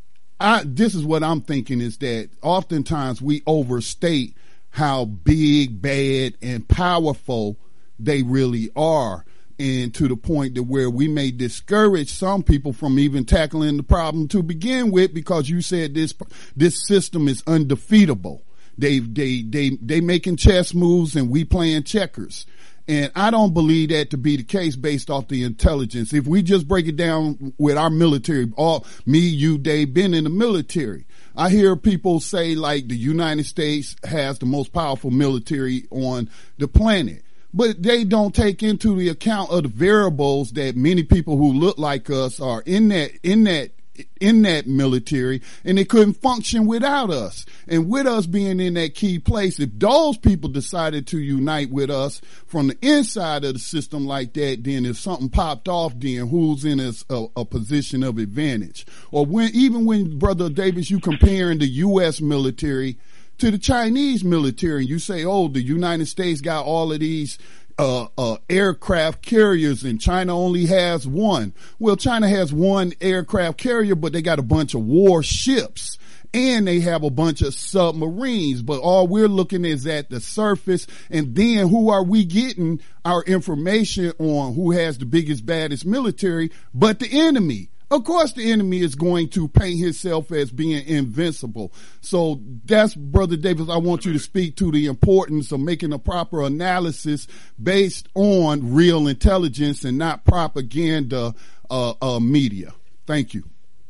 I, this is what I'm thinking, is that oftentimes we overstate how big, bad, and powerful they really are, and to the point that where we may discourage some people from even tackling the problem to begin with, because you said this, this system is undefeatable. They, they, they, they making chess moves and we playing checkers. And I don't believe that to be the case based off the intelligence. If we just break it down with our military, all me, you, Dave, been in the military. I hear people say like the United States has the most powerful military on the planet, but they don't take into the account of the variables that many people who look like us are in that, in that, in that military, and they couldn't function without us. And with us being in that key place, if those people decided to unite with us from the inside of the system like that, then if something popped off, then who's in a, a, a position of advantage? Or when, even when, Brother Davis, you comparing the U S military to the Chinese military, you say, oh, the United States got all of these Uh, uh, aircraft carriers and China only has one. Well, China has one aircraft carrier, but they got a bunch of warships. and they have a bunch of submarines, but all we're looking is at the surface. And then who are we getting our information on? Who has the biggest, baddest military but the enemy? Of course, the enemy is going to paint himself as being invincible. So that's, Brother Davis, I want you to speak to the importance of making a proper analysis based on real intelligence and not propaganda uh, uh, media. Thank you.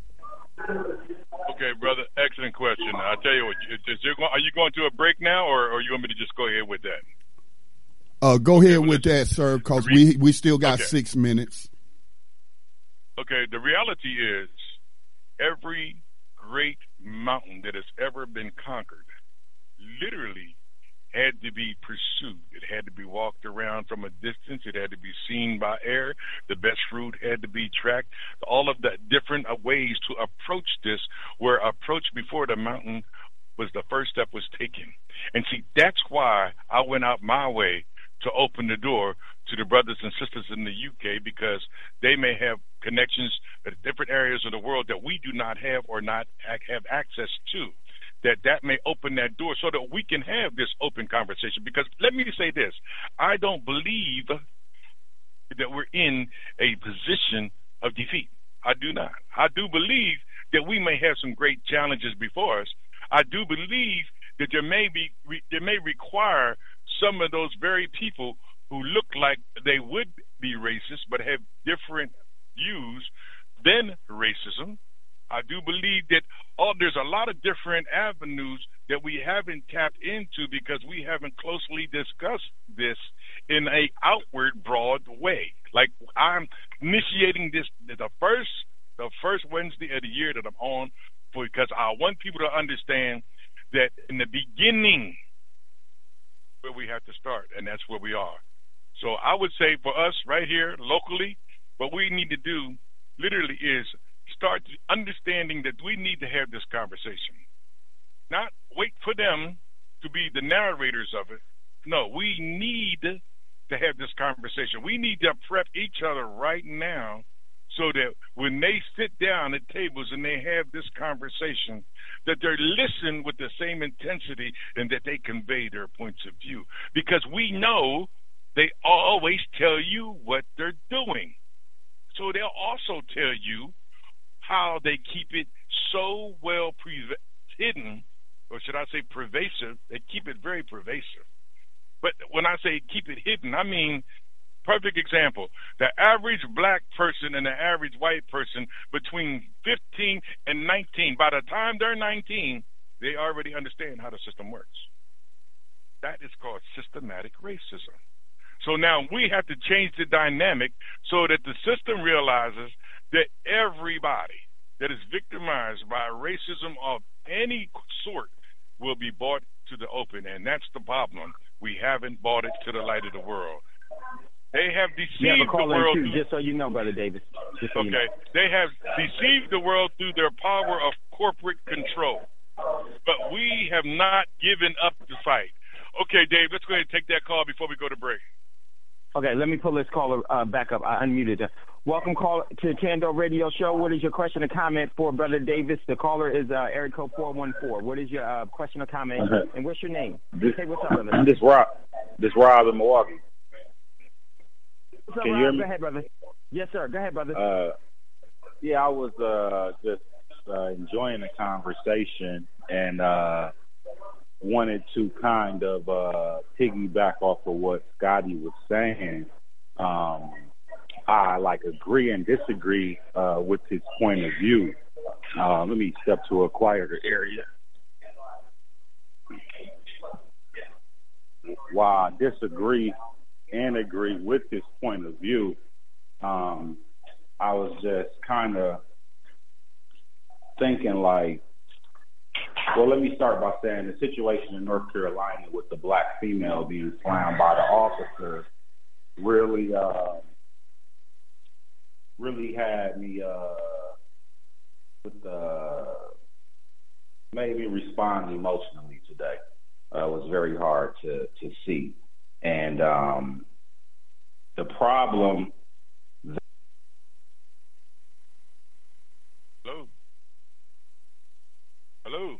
Okay, brother, excellent question. I'll tell you what, is there, are you going to a break now, or, or you want me to just go ahead with that? Uh, go ahead with that, sir, because we, we still got okay. six minutes. Okay, the reality is every great mountain that has ever been conquered literally had to be pursued. It had to be walked around from a distance. It had to be seen by air. The best route had to be tracked. All of the different ways to approach this were approached before the mountain was the first step was taken. And see, that's why I went out my way to open the door to the brothers and sisters in the U K, because they may have connections at different areas of the world that we do not have or not have access to, that that may open that door so that we can have this open conversation. Because let me say this, I don't believe that we're in a position of defeat. I do not. I do believe that we may have some great challenges before us. I do believe that there may be, there may require some of those very people who look like they would be racist but have different views than racism. I do believe that oh, there's a lot of different avenues that we haven't tapped into because we haven't closely discussed this in a outward, broad way. Like I'm initiating this the first the first Wednesday of the year that I'm on, because I want people to understand that in the beginning where we have to start, and that's where we are. So I would say for us right here locally, what we need to do literally is start understanding that we need to have this conversation. Not wait for them to be the narrators of it. No, we need to have this conversation. We need to prep each other right now so that when they sit down at tables and they have this conversation, that they're listening with the same intensity and that they convey their points of view. Because we know they always tell you what they're doing. So they'll also tell you how they keep it so well pre- hidden, or should I say pervasive. They keep it very pervasive. But when I say keep it hidden, I mean, perfect example, the average black person and the average white person between fifteen and nineteen, by the time they're nineteen, they already understand how the system works. That is called systematic racism. So now we have to change the dynamic so that the system realizes that everybody that is victimized by racism of any sort will be brought to the open, and that's the problem. We haven't brought it to the light of the world. They have deceived the world. Too, just so you know, Brother Davis. Just so okay. You know. They have deceived the world through their power of corporate control. But we have not given up the fight. Okay, Dave, let's go ahead and take that call before we go to break. Okay, let me pull this caller uh, back up. I unmuted her. Welcome call to Tando Radio Show. What is your question or comment for Brother Davis? The caller is uh, area code four one four. What is your uh, question or comment? Uh-huh. And what's your name? This, hey, what's up, brother? This Rob. This Rob in Milwaukee. What's up, Can Rob? you hear me? Go ahead, brother. Yes, sir. Go ahead, brother. Uh, yeah, I was uh, just uh, enjoying the conversation and uh, wanted to kind of uh, piggyback off of what Scotty was saying. Um, I like agree and disagree uh, with his point of view. Uh, let me step to a quieter area. While I disagree and agree with his point of view, um, I was just kind of thinking like, well, let me start by saying the situation in North Carolina with the black female being slammed by the officer really, uh, really had me, uh, with the, made me respond emotionally today. Uh, it was very hard to, to see. And um, the problem. Hello. Hello.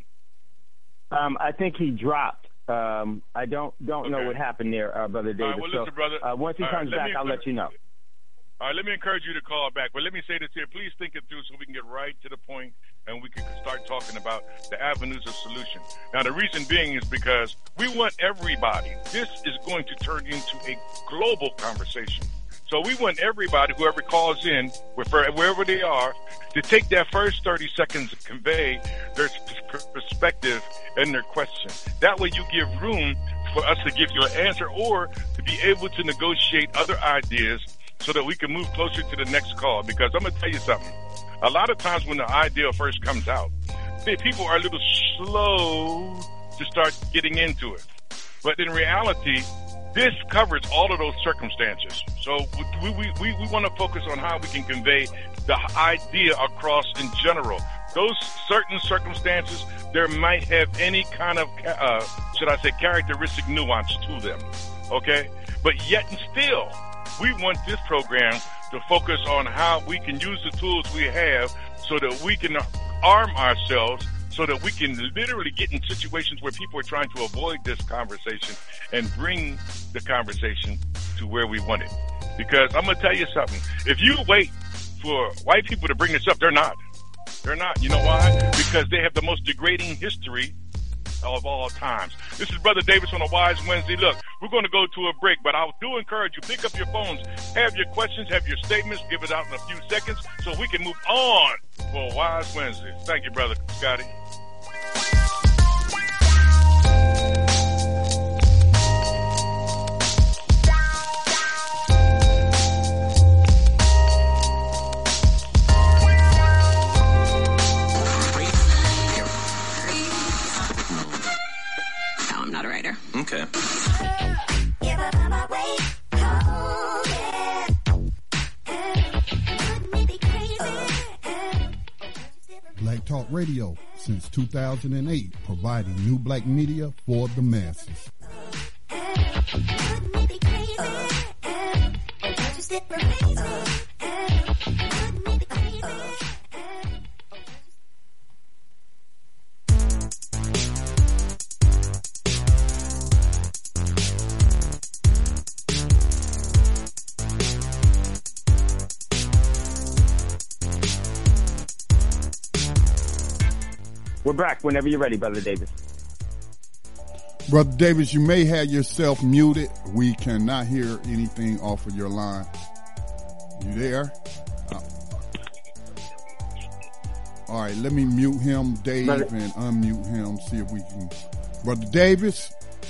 Um, I think he dropped. Um, I don't don't know Okay. what happened there, uh, Brother Davis. All right, well, listen, so, brother. Uh, once he All right, comes let back, me- I'll let you know. All right, let me encourage you to call back. But let me say this here. Please think it through so we can get right to the point and we can start talking about the avenues of solution. Now, the reason being is because we want everybody. This is going to turn into a global conversation. So we want everybody, whoever calls in, wherever they are, to take that first thirty seconds to convey their perspective and their question. That way you give room for us to give you an answer or to be able to negotiate other ideas so that we can move closer to the next call. Because I'm going to tell you something. A lot of times when the idea first comes out, people are a little slow to start getting into it. But in reality, this covers all of those circumstances. So we, we, we, we want to focus on how we can convey the idea across in general. Those certain circumstances, there might have any kind of, uh, should I say, characteristic nuance to them. Okay? But yet and still, we want this program to focus on how we can use the tools we have so that we can arm ourselves so that we can literally get in situations where people are trying to avoid this conversation and bring the conversation to where we want it. Because I'm going to tell you something. If you wait for white people to bring this up, they're not. They're not. You know why? Because they have the most degrading history of all times. This is Brother Davis on a Wise Wednesday. Look, we're going to go to a break, but I do encourage you, pick up your phones, have your questions, have your statements, give it out in a few seconds so we can move on for a Wise Wednesday. Thank you, Brother Scotty. No, I'm not a writer. Okay. Black Talk Radio since two thousand eight, providing new black media for the masses. We're back whenever you're ready, Brother Davis. Brother Davis, you may have yourself muted. We cannot hear anything off of your line. You there? Uh, all right, let me mute him, Dave, Brother- and unmute him, see if we can. Brother Davis?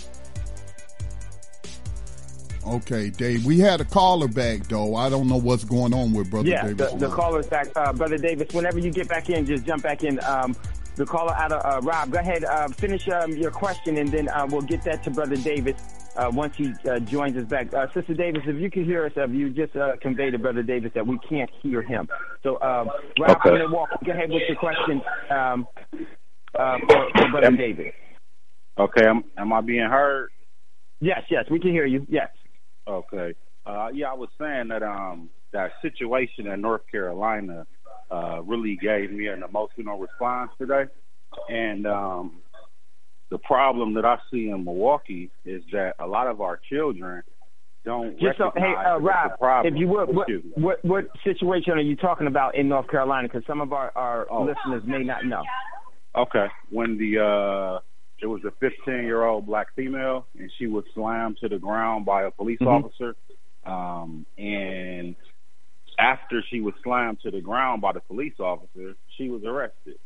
Okay, Dave, we had a caller back, though. I don't know what's going on with Brother Yeah, Davis. the, the caller's back. Uh, Brother Davis, whenever you get back in, just jump back in. Um, the caller out of uh, Rob, go ahead, uh, finish um, your question, and then uh, we'll get that to Brother Davis uh, once he uh, joins us back. Uh, Sister Davis, if you can hear us, if you just uh, convey to Brother Davis that we can't hear him. So, um, Rob, Okay. I'm gonna walk. Go ahead with your question um, uh, for, for Brother Am- Davis. Okay, am, am I being heard? Yes, yes, we can hear you. Yes. Okay. Uh, yeah, I was saying that um that situation in North Carolina uh, really gave me an emotional response today, and um, the problem that I see in Milwaukee is that a lot of our children don't Just so, recognize hey, uh, that Rob, it's a problem. if you would, what, Excuse me. what what situation are you talking about in North Carolina? Because some of our, our Oh. listeners may not know. Okay, when the uh, it was a fifteen-year-old black female, and she was slammed to the ground by a police Mhm. officer. Um, and after she was slammed to the ground by the police officer, she was arrested.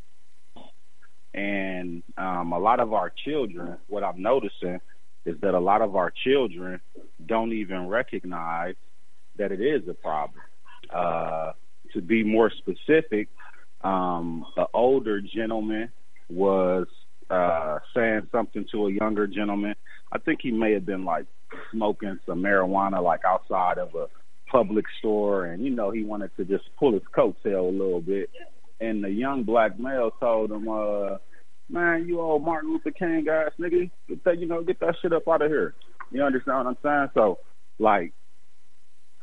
And um, a lot of our children, what I'm noticing is that a lot of our children don't even recognize that it is a problem. Uh, to be more specific, um, an older gentleman was uh, saying something to a younger gentleman. I think he may have been like smoking some marijuana like outside of a public store, and you know he wanted to just pull his coattail a little bit. And the young black male told him, uh, "Man, you old Martin Luther King ass nigga, get that, you know, get that shit up out of here." You understand what I'm saying? So, like,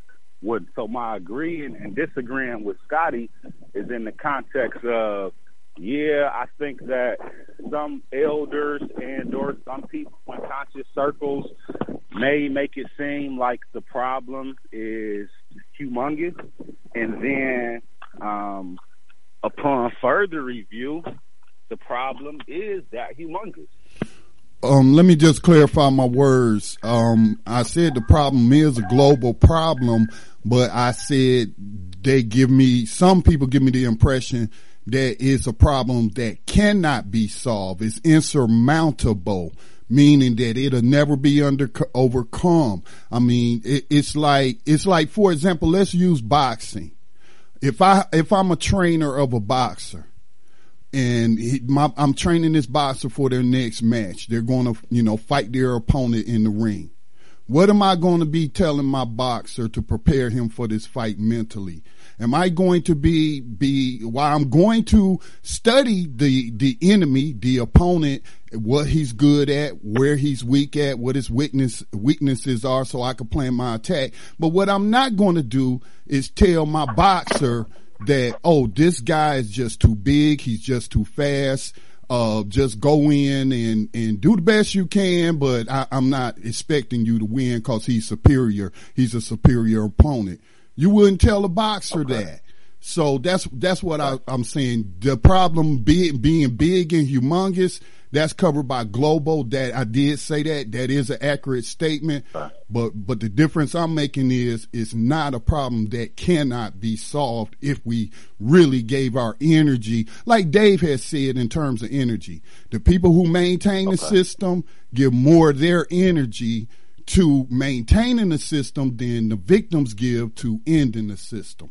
what? So my agreeing and disagreeing with Scotty is in the context of, Yeah, I think that some elders and or some people in conscious circles may make it seem like the problem is humongous, and then um, upon further review, the problem is that humongous. Um, let me just clarify my words. Um, I said the problem is a global problem, but I said they give me, some people give me the impression that it's a problem that cannot be solved. It's insurmountable, meaning that it'll never be under, overcome. I mean, it, it's like, it's like, for example, let's use boxing. If I, if I'm a trainer of a boxer, and he, my, I'm training this boxer for their next match. They're going to, you know, fight their opponent in the ring. What am I going to be telling my boxer to prepare him for this fight mentally? Am I going to be, be, while I'm going to study the, the enemy, the opponent, what he's good at, where he's weak at, what his weakness, weaknesses are so I can plan my attack. But what I'm not going to do is tell my boxer that, oh, this guy is just too big, he's just too fast, uh, just go in and, and do the best you can, but I, I'm not expecting you to win because he's superior, he's a superior opponent. You wouldn't tell a boxer okay. that. So that's, that's what I, I'm saying. The problem being, being big and humongous, that's covered by global. That I did say that. That is an accurate statement. But, but the difference I'm making is, it's not a problem that cannot be solved if we really gave our energy, like Dave has said in terms of energy. The people who maintain okay. the system give more of their energy to maintaining the system than the victims give to ending the system.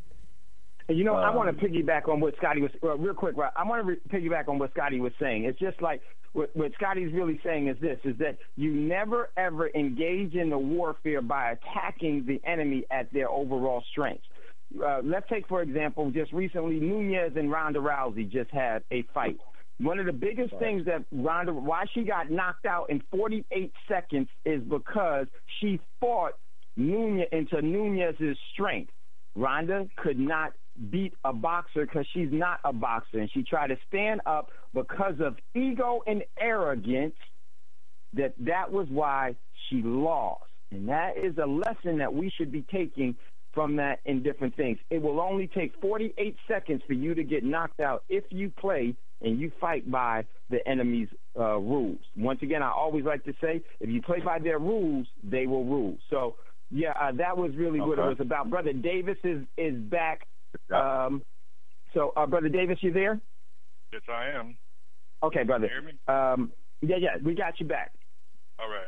You know, I want to piggyback on what Scotty was, uh, real quick, right? I want to re- piggyback on what Scotty was saying. It's just like what, what Scotty's really saying is this, is that you never, ever engage in the warfare by attacking the enemy at their overall strength. Uh, let's take, for example, just recently, Nunes and Ronda Rousey just had a fight. One of the biggest things that Ronda, why she got knocked out in forty-eight seconds is because she fought Nunes into Nunes' strength. Ronda could not beat a boxer because she's not a boxer, and she tried to stand up because of ego and arrogance. That that was why she lost, and that is a lesson that we should be taking from that in different things. It will only take forty-eight seconds for you to get knocked out if you play and you fight by the enemy's uh, rules. Once again, I always like to say, if you play by their rules, they will rule. So, yeah, uh, that was really okay. what it was about. Brother Davis is, is back. Um, so, uh, Brother Davis, you there? Yes, I am. Okay, brother. Can you hear me? Um, yeah, yeah, we got you back. All right.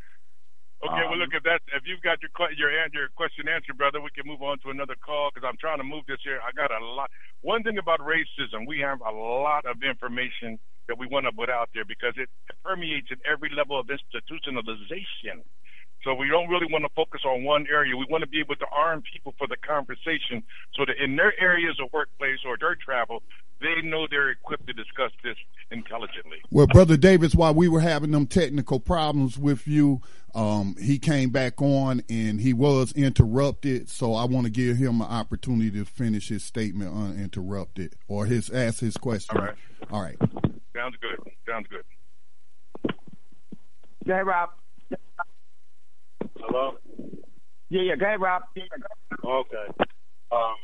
Okay, um, well, look, if that if you've got your your your question answered, brother, we can move on to another call because I'm trying to move this here. I got a lot. One thing about racism, we have a lot of information that we want to put out there because it permeates at every level of institutionalization. So we don't really want to focus on one area. We want to be able to arm people for the conversation so that in their areas of workplace or their travel, they know they're equipped to discuss this intelligently. Well, Brother Davis, while we were having them technical problems with you, um, he came back on and he was interrupted. So I want to give him an opportunity to finish his statement uninterrupted or his ask his question. All right. All right. Sounds good. Sounds good. Go ahead, Rob. Hello? Yeah, yeah. Go ahead, Rob. Okay. Um,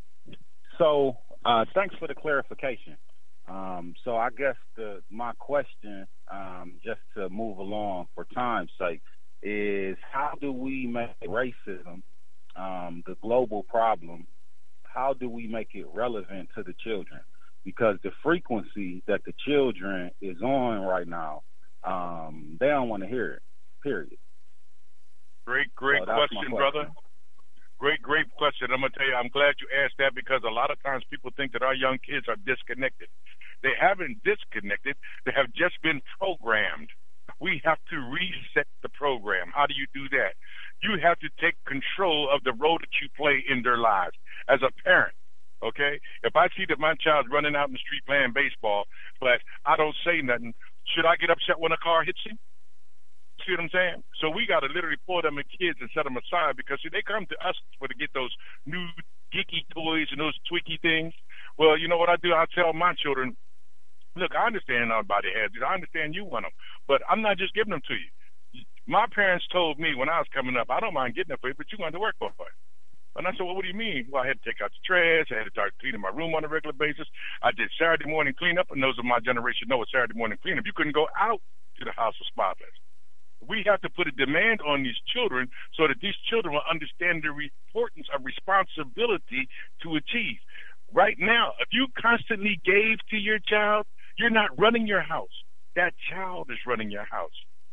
so uh, thanks for the clarification. Um, so I guess the my question, um, just to move along for time's sake, is how do we make racism, um, the global problem, how do we make it relevant to the children? Because the frequency that the children is on right now, um, they don't want to hear it, period. Great, great so question, question, brother. Great, great question. I'm going to tell you, I'm glad you asked that because a lot of times people think that our young kids are disconnected. They haven't disconnected. They have just been programmed. We have to reset the program. How do you do that? You have to take control of the role that you play in their lives as a parent. Okay? If I see that my child's running out in the street playing baseball, but I don't say nothing, should I get upset when a car hits him? See what I'm saying? So we got to literally pull them in kids and set them aside because see, they come to us for to get those new geeky toys and those tweaky things. Well, you know what I do? I tell my children, look, I understand everybody has these. I understand you want them, but I'm not just giving them to you. My parents told me when I was coming up, I don't mind getting them for you, but you're going to work for it. And I said, well, what do you mean? Well, I had to take out the trash. I had to start cleaning my room on a regular basis. I did Saturday morning cleanup, and those of my generation know what Saturday morning cleanup. You couldn't go out to the house with spotless. We have to put a demand on these children so that these children will understand the importance of responsibility to achieve. Right now, if you constantly gave to your child, you're not running your house. That child is running your house.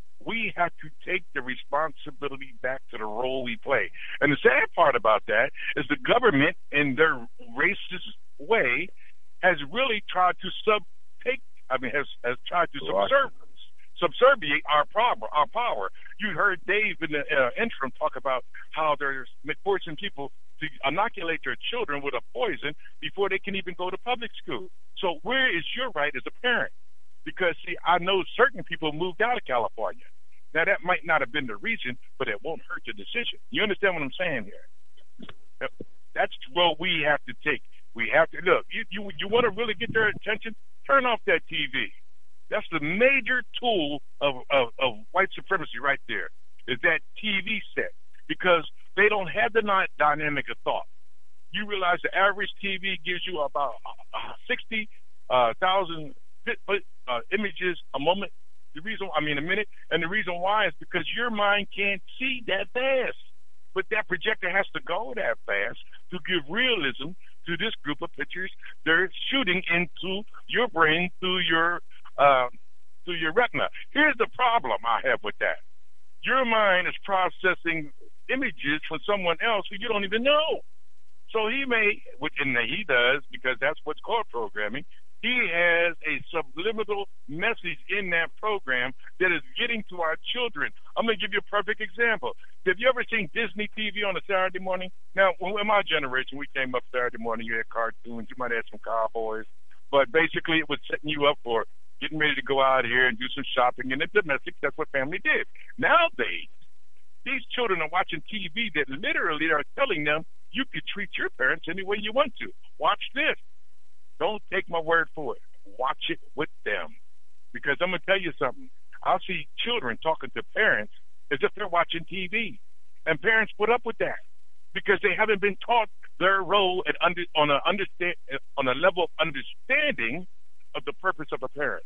We have to take the responsibility back to the role we play. And the sad part about that is the government, in their racist way, has really tried to sub take. I mean, has has tried to subserve, subserviate our power. Our power. You heard Dave in the uh, interim talk about how there's forcing people to inoculate their children with a poison before they can even go to public school. So where is your right as a parent? Because, see, I know certain people moved out of California. Now, that might not have been the reason, but it won't hurt the decision. You understand what I'm saying here? That's what we have to take. We have to, look, you, you, you want to really get their attention? Turn off that T V. That's the major tool of, of, of white supremacy right there, is that T V set, because they don't have the dynamic of thought. You realize the average T V gives you about sixty thousand uh, images a moment. The reason, I mean, a minute, and the reason why is because your mind can't see that fast. But that projector has to go that fast to give realism to this group of pictures they're shooting into your brain through your uh, through your retina. Here's the problem I have with that. Your mind is processing images from someone else who you don't even know. So he may, which and he does, because that's what's called programming. He has a subliminal message in that program that is getting to our children. I'm going to give you a perfect example. Have you ever seen Disney T V on a Saturday morning? Now, in my generation, we came up Saturday morning, you had cartoons, you might have some cowboys, but basically it was setting you up for getting ready to go out here and do some shopping, and the domestic, that's what family did. Nowadays, these children are watching T V that literally are telling them you could treat your parents any way you want to. Watch this. Don't take my word for it. Watch it with them. Because I'm going to tell you something. I'll see children talking to parents as if they're watching T V. And parents put up with that because they haven't been taught their role at under, on, a understand, on a level of understanding of the purpose of a parent.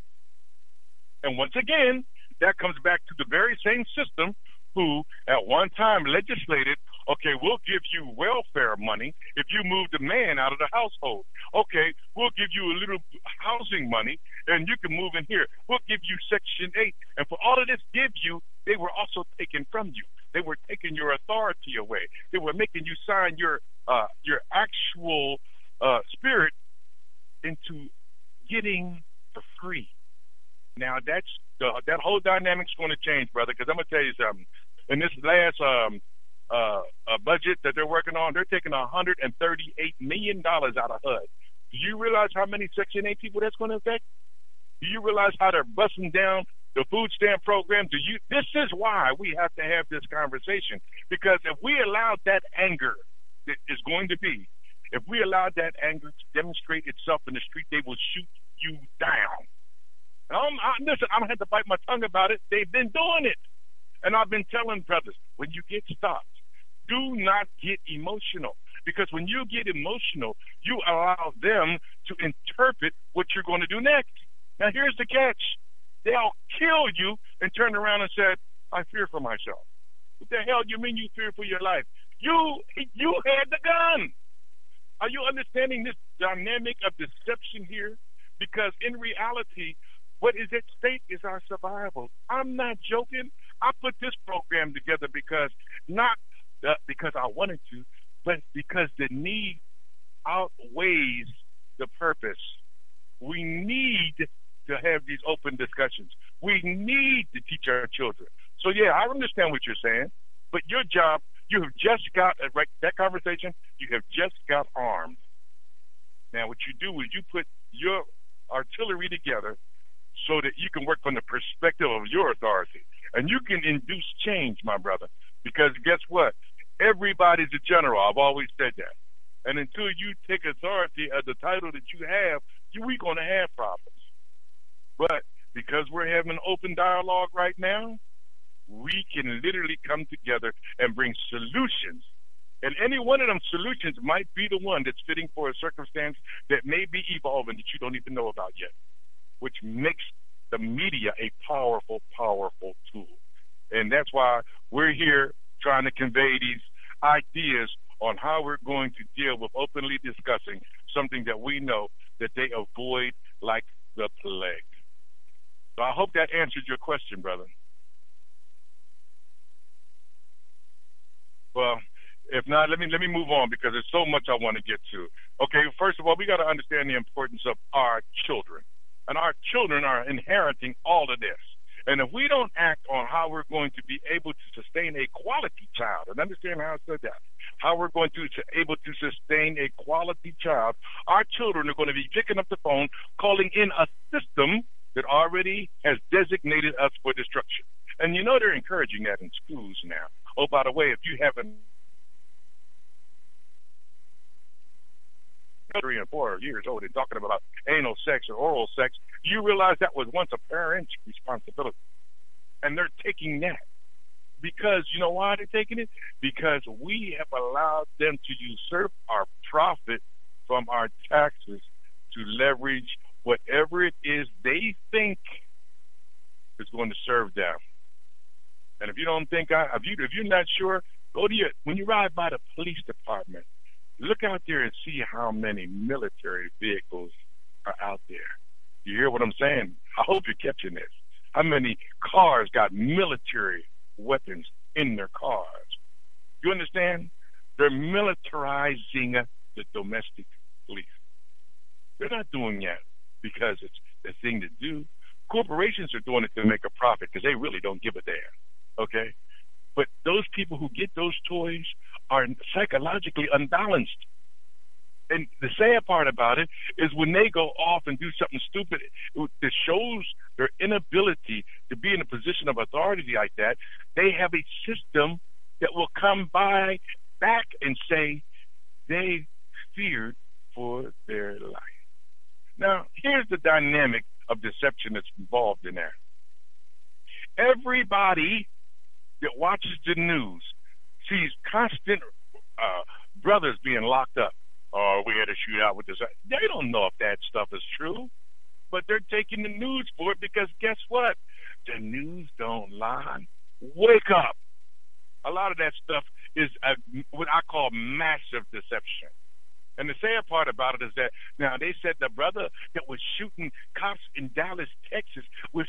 And once again, that comes back to the very same system who at one time legislated, okay, we'll give you welfare money if you move the man out of the household. Okay, we'll give you a little housing money and you can move in here. We'll give you Section eight. And for all of this give you, they were also taken from you. They were taking your authority away. They were making you sign your uh, your actual uh, spirit into getting for free. Now, that's uh, that whole dynamic's going to change, brother, because I'm going to tell you something. In this last um, uh, uh, budget that they're working on, they're taking one hundred thirty-eight million dollars out of H U D. Do you realize how many Section eight people that's going to affect? Do you realize how they're busting down the food stamp program? Do you? This is why we have to have this conversation, because if we allow that anger that is going to be, if we allow that anger to demonstrate itself in the street, they will shoot you down. I'm, I, listen, I don't have to bite my tongue about it. They've been doing it. And I've been telling brothers, when you get stopped, do not get emotional. Because when you get emotional, you allow them to interpret what you're going to do next. Now, here's the catch. They'll kill you and turn around and say, I fear for myself. What the hell do you mean you fear for your life? You, you had the gun. Are you understanding this dynamic of deception here? Because in reality, what is at stake is our survival. I'm not joking. I put this program together because not uh, because I wanted to, but because the need outweighs the purpose. We need to have these open discussions. We need to teach our children. So, yeah, I understand what you're saying, but your job, you have just got, uh, right, that conversation, you have just got armed. Now, what you do is you put your artillery together so that you can work from the perspective of your authority. And you can induce change, my brother, because guess what? Everybody's a general. I've always said that. And until you take authority of the title that you have, you we're going to have problems. But because we're having an open dialogue right now, we can literally come together and bring solutions. And any one of them solutions might be the one that's fitting for a circumstance that may be evolving that you don't even know about yet, which makes the media a powerful, powerful tool. And that's why we're here trying to convey these ideas on how we're going to deal with openly discussing something that we know that they avoid like the plague. So I hope that answered your question, brother. Well, if not, let me let me move on because there's so much I want to get to. Okay, first of all, we got to understand the importance of our children. And our children are inheriting all of this. And if we don't act on how we're going to be able to sustain a quality child, and understand how I said that, how we're going to be able to sustain a quality child, our children are going to be picking up the phone, calling in a system that already has designated us for destruction. And you know they're encouraging that in schools now. Oh, by the way, if you haven't three and four years old and talking about anal sex or oral sex, you realize that was once a parent's responsibility. And they're taking that. Because, you know why they're taking it? Because we have allowed them to usurp our profit from our taxes to leverage whatever it is they think is going to serve them. And if you don't think, I, if, you, if you're not sure, go to your, when you ride by the police department, look out there and see how many military vehicles are out there. You hear what I'm saying? I hope you're catching this. How many cars got military weapons in their cars? You understand? They're militarizing the domestic police. They're not doing that because it's the thing to do. Corporations are doing it to make a profit because they really don't give a damn. Okay? But those people who get those toys are psychologically unbalanced. And the sad part about it is when they go off and do something stupid, it shows their inability to be in a position of authority like that. They have a system that will come by back and say they feared for their life. Now, here's the dynamic of deception that's involved in that. Everybody that watches the news sees constant uh, brothers being locked up. Oh, we had a shootout with this. They don't know if that stuff is true, but they're taking the news for it because guess what? The news don't lie. Wake up. A lot of that stuff is a, what I call massive deception. And the sad part about it is that now they said the brother that was shooting cops in Dallas, Texas was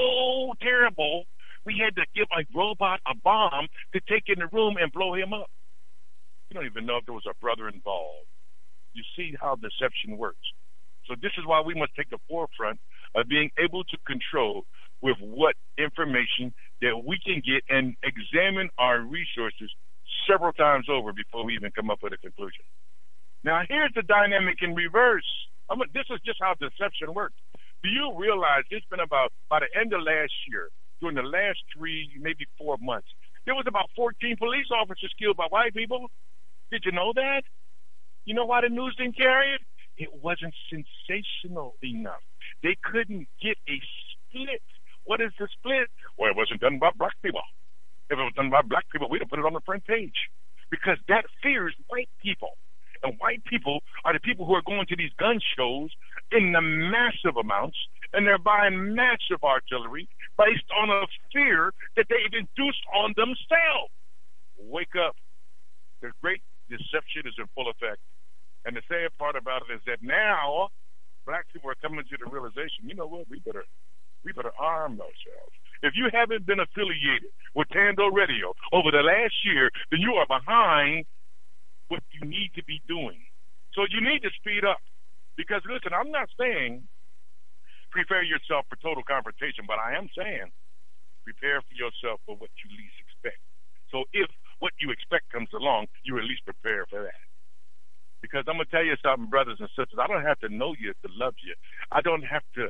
so terrible we had to give a robot a bomb to take in the room and blow him up. You don't even know if there was a brother involved. You see how deception works. So this is why we must take the forefront of being able to control with what information that we can get and examine our resources several times over before we even come up with a conclusion. Now, here's the dynamic in reverse. I'm, this is just how deception works. Do you realize it's been about, by the end of last year, during the last three, maybe four months, there was about fourteen police officers killed by white people? Did you know that? You know why the news didn't carry it? It wasn't sensational enough. They couldn't get a split. What is the split? Well, it wasn't done by black people. If it was done by black people, we'd have put it on the front page. Because that fears white people. And white people are the people who are going to these gun shows in the massive amounts, and they're buying massive artillery based on a fear that they've induced on themselves. Wake up. The great deception is in full effect. And the sad part about it is that now black people are coming to the realization, you know what, we better we better arm ourselves. If you haven't been affiliated with Tando Radio over the last year, then you are behind what you need to be doing. So you need to speed up. Because, listen, I'm not saying prepare yourself for total confrontation, but I am saying prepare for yourself for what you least expect. So if what you expect comes along, you at least prepare for that. Because I'm going to tell you something, brothers and sisters, I don't have to know you to love you. I don't have to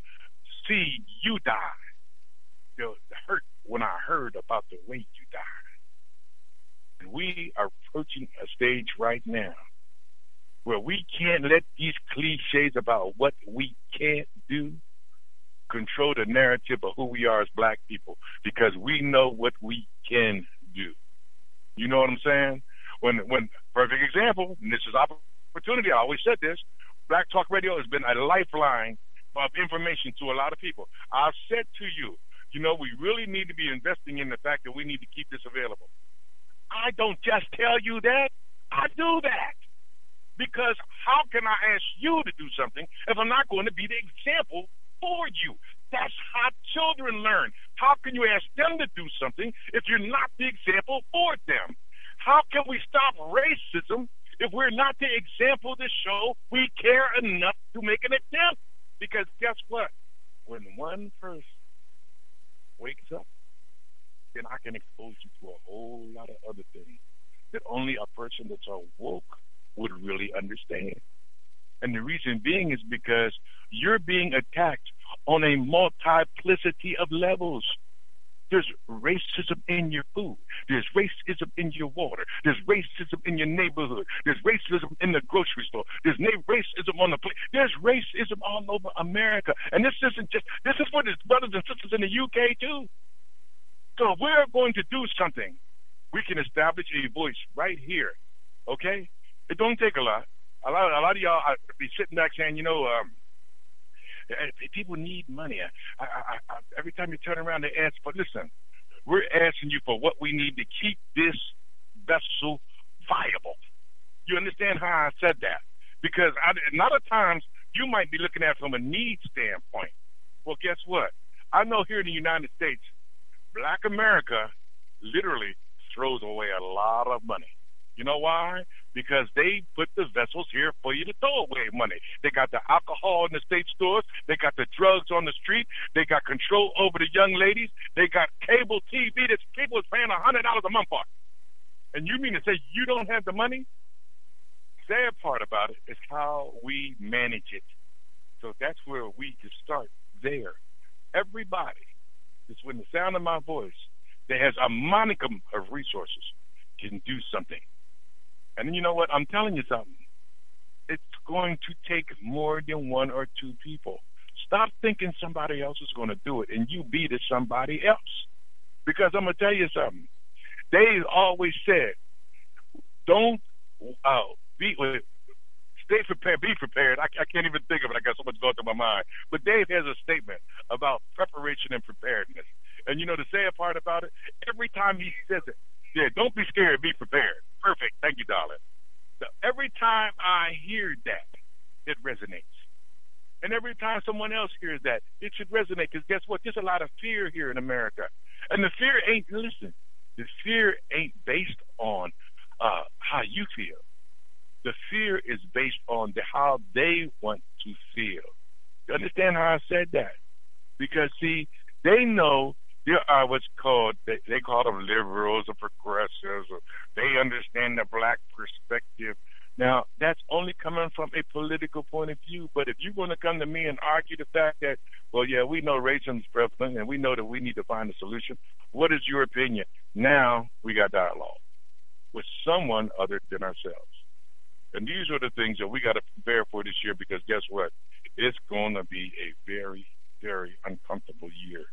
see you die. You know, it hurt when I heard about the way you died. And we are approaching a stage right now where we can't let these cliches about what we can't do control the narrative of who we are as black people, because we know what we can do. You know what I'm saying? When, when perfect example, and this is opportunity, I always said this, Black Talk Radio has been a lifeline of information to a lot of people. I've said to you, you know, we really need to be investing in the fact that we need to keep this available. I don't just tell you that. I do that. Because how can I ask you to do something if I'm not going to be the example for you? That's how children learn. How can you ask them to do something if you're not the example for them? How can we stop racism if we're not the example to show we care enough to make an attempt? Because guess what? When one person wakes up, then I can expose you to a whole lot of other things that only a person that's awoke would really understand. And the reason being is because you're being attacked on a multiplicity of levels. There's racism in your food. There's racism in your water. There's racism in your neighborhood. There's racism in the grocery store. There's racism on the plate. There's racism all over America. And this isn't just, this is for the brothers and sisters in the U K too. So if we're going to do something, we can establish a voice right here, okay? It don't take a lot. A lot, a lot of y'all I be sitting back saying, you know, um, people need money. I, I, I, every time you turn around, they ask for, listen, we're asking you for what we need to keep this vessel viable. You understand how I said that? Because I, a lot of times you might be looking at it from a need standpoint. Well, guess what? I know here in the United States, Black America literally throws away a lot of money. You know why? Because they put the vessels here for you to throw away money. They got the alcohol in the state stores. They got the drugs on the street. They got control over the young ladies. They got cable T V that people is paying one hundred dollars a month for. And you mean to say you don't have the money? The sad part about it is how we manage it. So that's where we can start there. Everybody that's within the sound of my voice that has a monicum of resources can do something. And then you know what? I'm telling you something. It's going to take more than one or two people. Stop thinking somebody else is going to do it and you be the somebody else. Because I'm going to tell you something. They always said, don't uh, be, stay prepared, be prepared. I, I can't even think of it. I got so much going through my mind. But Dave has a statement about preparation and preparedness. And you know the sad part about it? Every time he says it, yeah, don't be scared, be prepared. Perfect. Thank you, darling. So every time I hear that, it resonates. And every time someone else hears that, it should resonate. Because guess what? There's a lot of fear here in America. And the fear ain't, listen, the fear ain't based on uh, how you feel. The fear is based on the, how they want to feel. You understand how I said that? Because, see, they know there are what's called, they, they call them liberals or progressives, or they understand the black perspective. Now, that's only coming from a political point of view, but if you're going to come to me and argue the fact that, well, yeah, we know racism is prevalent and we know that we need to find a solution, what is your opinion? Now we got dialogue with someone other than ourselves. And these are the things that we got to prepare for this year, because guess what? It's going to be a very, very uncomfortable year.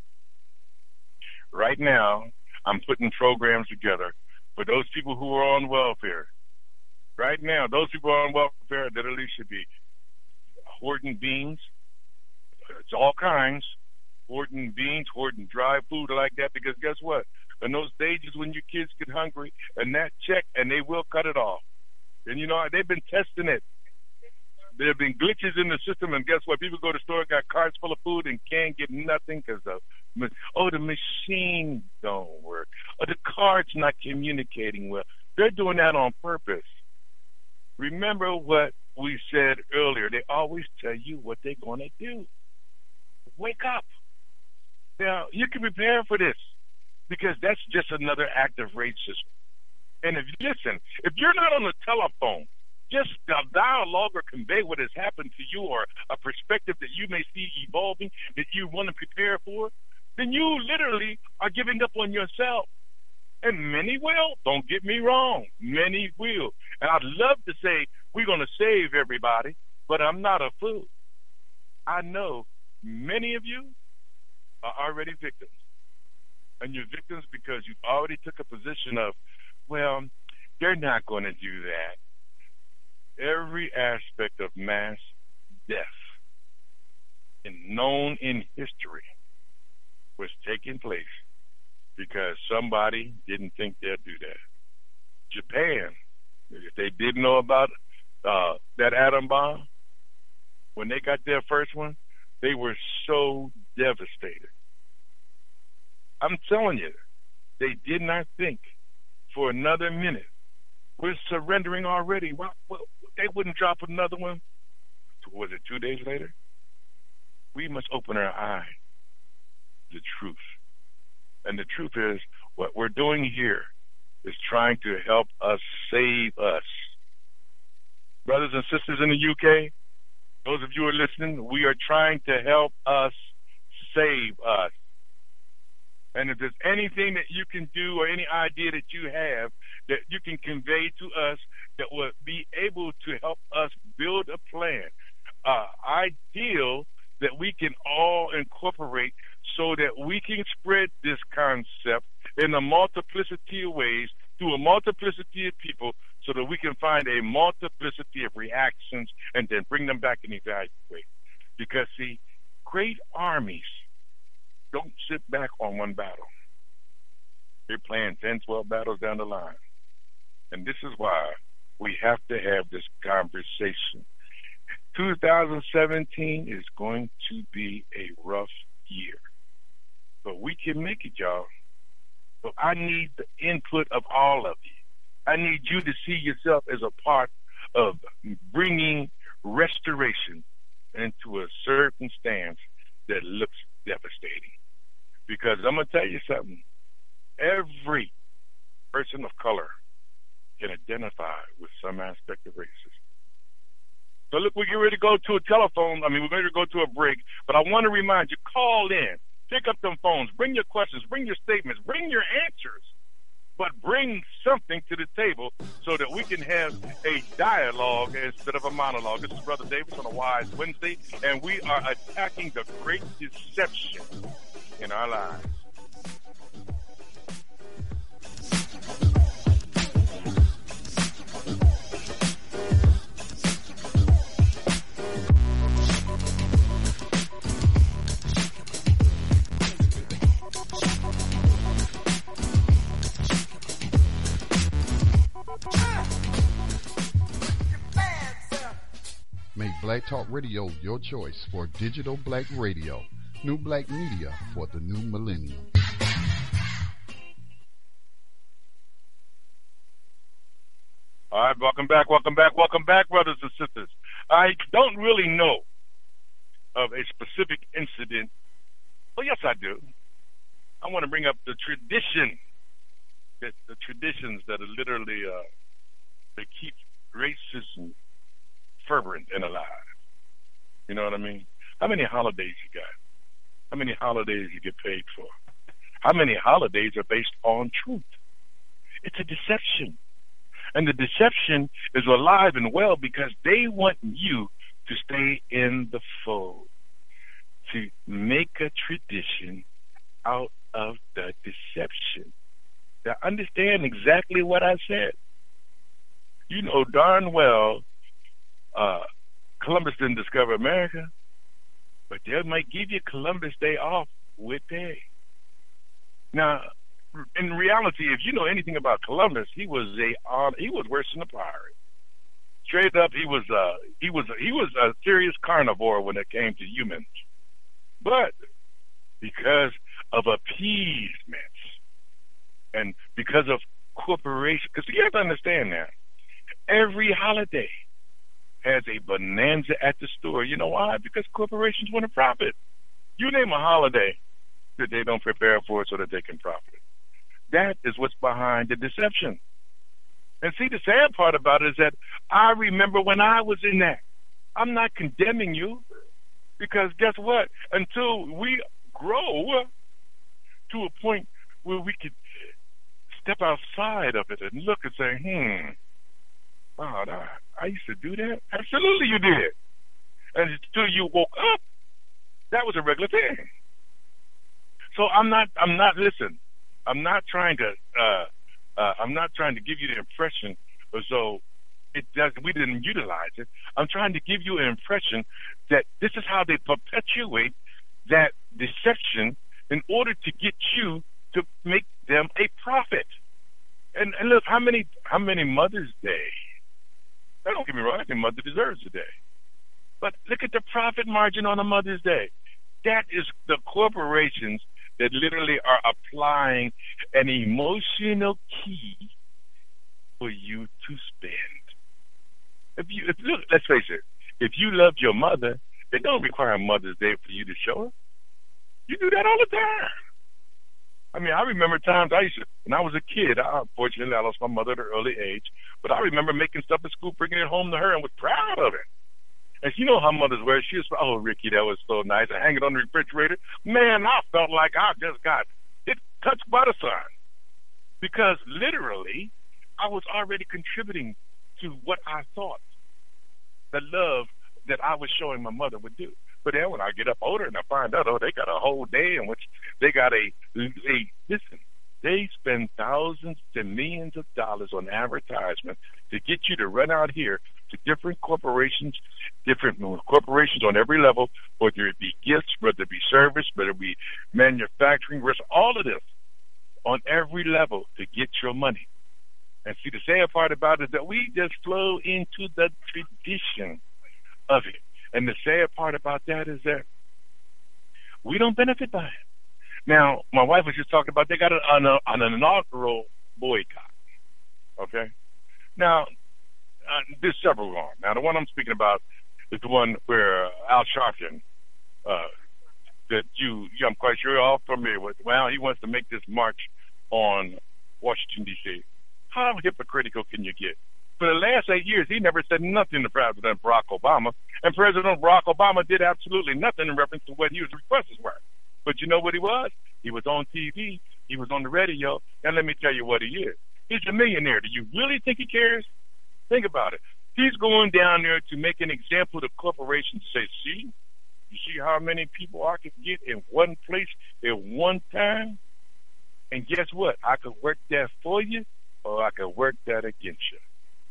Right now, I'm putting programs together for those people who are on welfare. Right now, those people who are on welfare literally should be hoarding beans. It's all kinds. Hoarding beans, hoarding dry food like that, because guess what? In those stages when your kids get hungry and that check, and they will cut it off. And, you know, they've been testing it. There have been glitches in the system, and guess what? People go to the store, got carts full of food, and can't get nothing because the oh, the machine don't work, or the card's not communicating well. They're doing that on purpose. Remember what we said earlier. They always tell you what they're going to do. Wake up. Now, you can prepare for this, because that's just another act of racism. And if listen, if you're not on the telephone, just a dialogue or convey what has happened to you, or a perspective that you may see evolving that you want to prepare for, then you literally are giving up on yourself. And many will. Don't get me wrong. Many will. And I'd love to say we're going to save everybody, but I'm not a fool. I know many of you are already victims. And you're victims because you already took a position of, well, they're not going to do that. Every aspect of mass death and known in history was taking place because somebody didn't think they'd do that. Japan, if they didn't know about uh, that atom bomb, when they got their first one, they were so devastated. I'm telling you, they did not think for another minute. We're surrendering already. Well, well, they wouldn't drop another one. So was it two days later? We must open our eyes to the truth. And the truth is, what we're doing here is trying to help us save us. Brothers and sisters in the U K, those of you who are listening, we are trying to help us save us. And if there's anything that you can do or any idea that you have that you can convey to us that will be able to help us build a plan, uh, ideal that we can all incorporate so that we can spread this concept in a multiplicity of ways to a multiplicity of people so that we can find a multiplicity of reactions and then bring them back and evaluate. Because, see, great armies don't sit back on one battle. They're playing ten, twelve battles down the line. And this is why we have to have this conversation. two thousand seventeen is going to be a rough year. But we can make it, y'all. So I need the input of all of you. I need you to see yourself as a part of bringing restoration into a certain stance that looks devastating. Because I'm going to tell you something. Every person of color can identify with some aspect of racism. So look, we're getting ready to go to a telephone. I mean, we're going to go to a break. But I want to remind you, call in. Pick up them phones. Bring your questions. Bring your statements. Bring your answers. But bring something to the table so that we can have a dialogue instead of a monologue. This is Brother Davis on a Wise Wednesday, and we are attacking the great deception in our lives. Make Black Talk Radio your choice for digital black radio. New black media for the new millennium. All right, welcome back, welcome back, welcome back, brothers and sisters. I don't really know of a specific incident. Well, yes, I do. I want to bring up the tradition, the, the traditions that are literally uh, they keep racism fervent and alive. You know what I mean? How many holidays you got? How many holidays you get paid for? How many holidays are based on truth? It's a deception. And the deception is alive and well because they want you to stay in the fold, to make a tradition out of the deception. Now, understand exactly what I said. You know darn well uh, Columbus didn't discover America, but they might give you Columbus Day off with pay. Now, in reality, if you know anything about Columbus, he was a uh, he was worse than a pirate. Straight up, he was uh, he was he was a serious carnivore when it came to humans. But because of appeasement and because of corporation, because you have to understand that every holiday has a bonanza at the store. You know why? Because corporations want to profit. You name a holiday that they don't prepare for so that they can profit. That is what's behind the deception. And see, the sad part about it is that I remember when I was in that. I'm not condemning you because guess what? Until we grow to a point where we could step outside of it and look and say, hmm, wow, I, I used to do that? Absolutely you did. And until you woke up, that was a regular thing. So I'm not, I'm not, listen, I'm not trying to, uh, uh, I'm not trying to give you the impression as though it doesn't, we didn't utilize it. I'm trying to give you an impression that this is how they perpetuate that deception in order to get you to make them a profit. And, and look, how many, how many Mother's Day? Don't get me wrong, I think Mother deserves a day. But look at the profit margin on a Mother's Day. That is the corporations that literally are applying an emotional key for you to spend. If you, if, look, let's face it, if you loved your mother, it don't require Mother's Day for you to show her. You do that all the time. I mean, I remember times I used to, when I was a kid, I, unfortunately, I lost my mother at an early age, but I remember making stuff at school, bringing it home to her, and was proud of it. And you know how mothers were. She was, oh, Ricky, that was so nice. I hang it on the refrigerator. Man, I felt like I just got it touched by the sun. Because literally, I was already contributing to what I thought the love that I was showing my mother would do. But then when I get up older and I find out, oh, they got a whole day in which they got a, a listen, they spend thousands to millions of dollars on advertisement to get you to run out here to different corporations, different corporations on every level, whether it be gifts, whether it be service, whether it be manufacturing, risk, all of this on every level to get your money. And see, the sad part about it is that we just flow into the tradition of it. And the sad part about that is that we don't benefit by it. Now, my wife was just talking about they got an, an, an inaugural boycott. Okay? Now, uh, there's several on. Now, the one I'm speaking about is the one where uh, Al Sharpton, uh, that you, I'm quite sure you're all familiar with. Well, he wants to make this march on Washington, D C How hypocritical can you get? For the last eight years, he never said nothing to President Barack Obama, and President Barack Obama did absolutely nothing in reference to what his requests were. But you know what he was? He was on T V, he was on the radio, and let me tell you what he is. He's a millionaire. Do you really think he cares? Think about it. He's going down there to make an example to corporations to say, see, you see how many people I can get in one place at one time? And guess what? I could work that for you, or I could work that against you.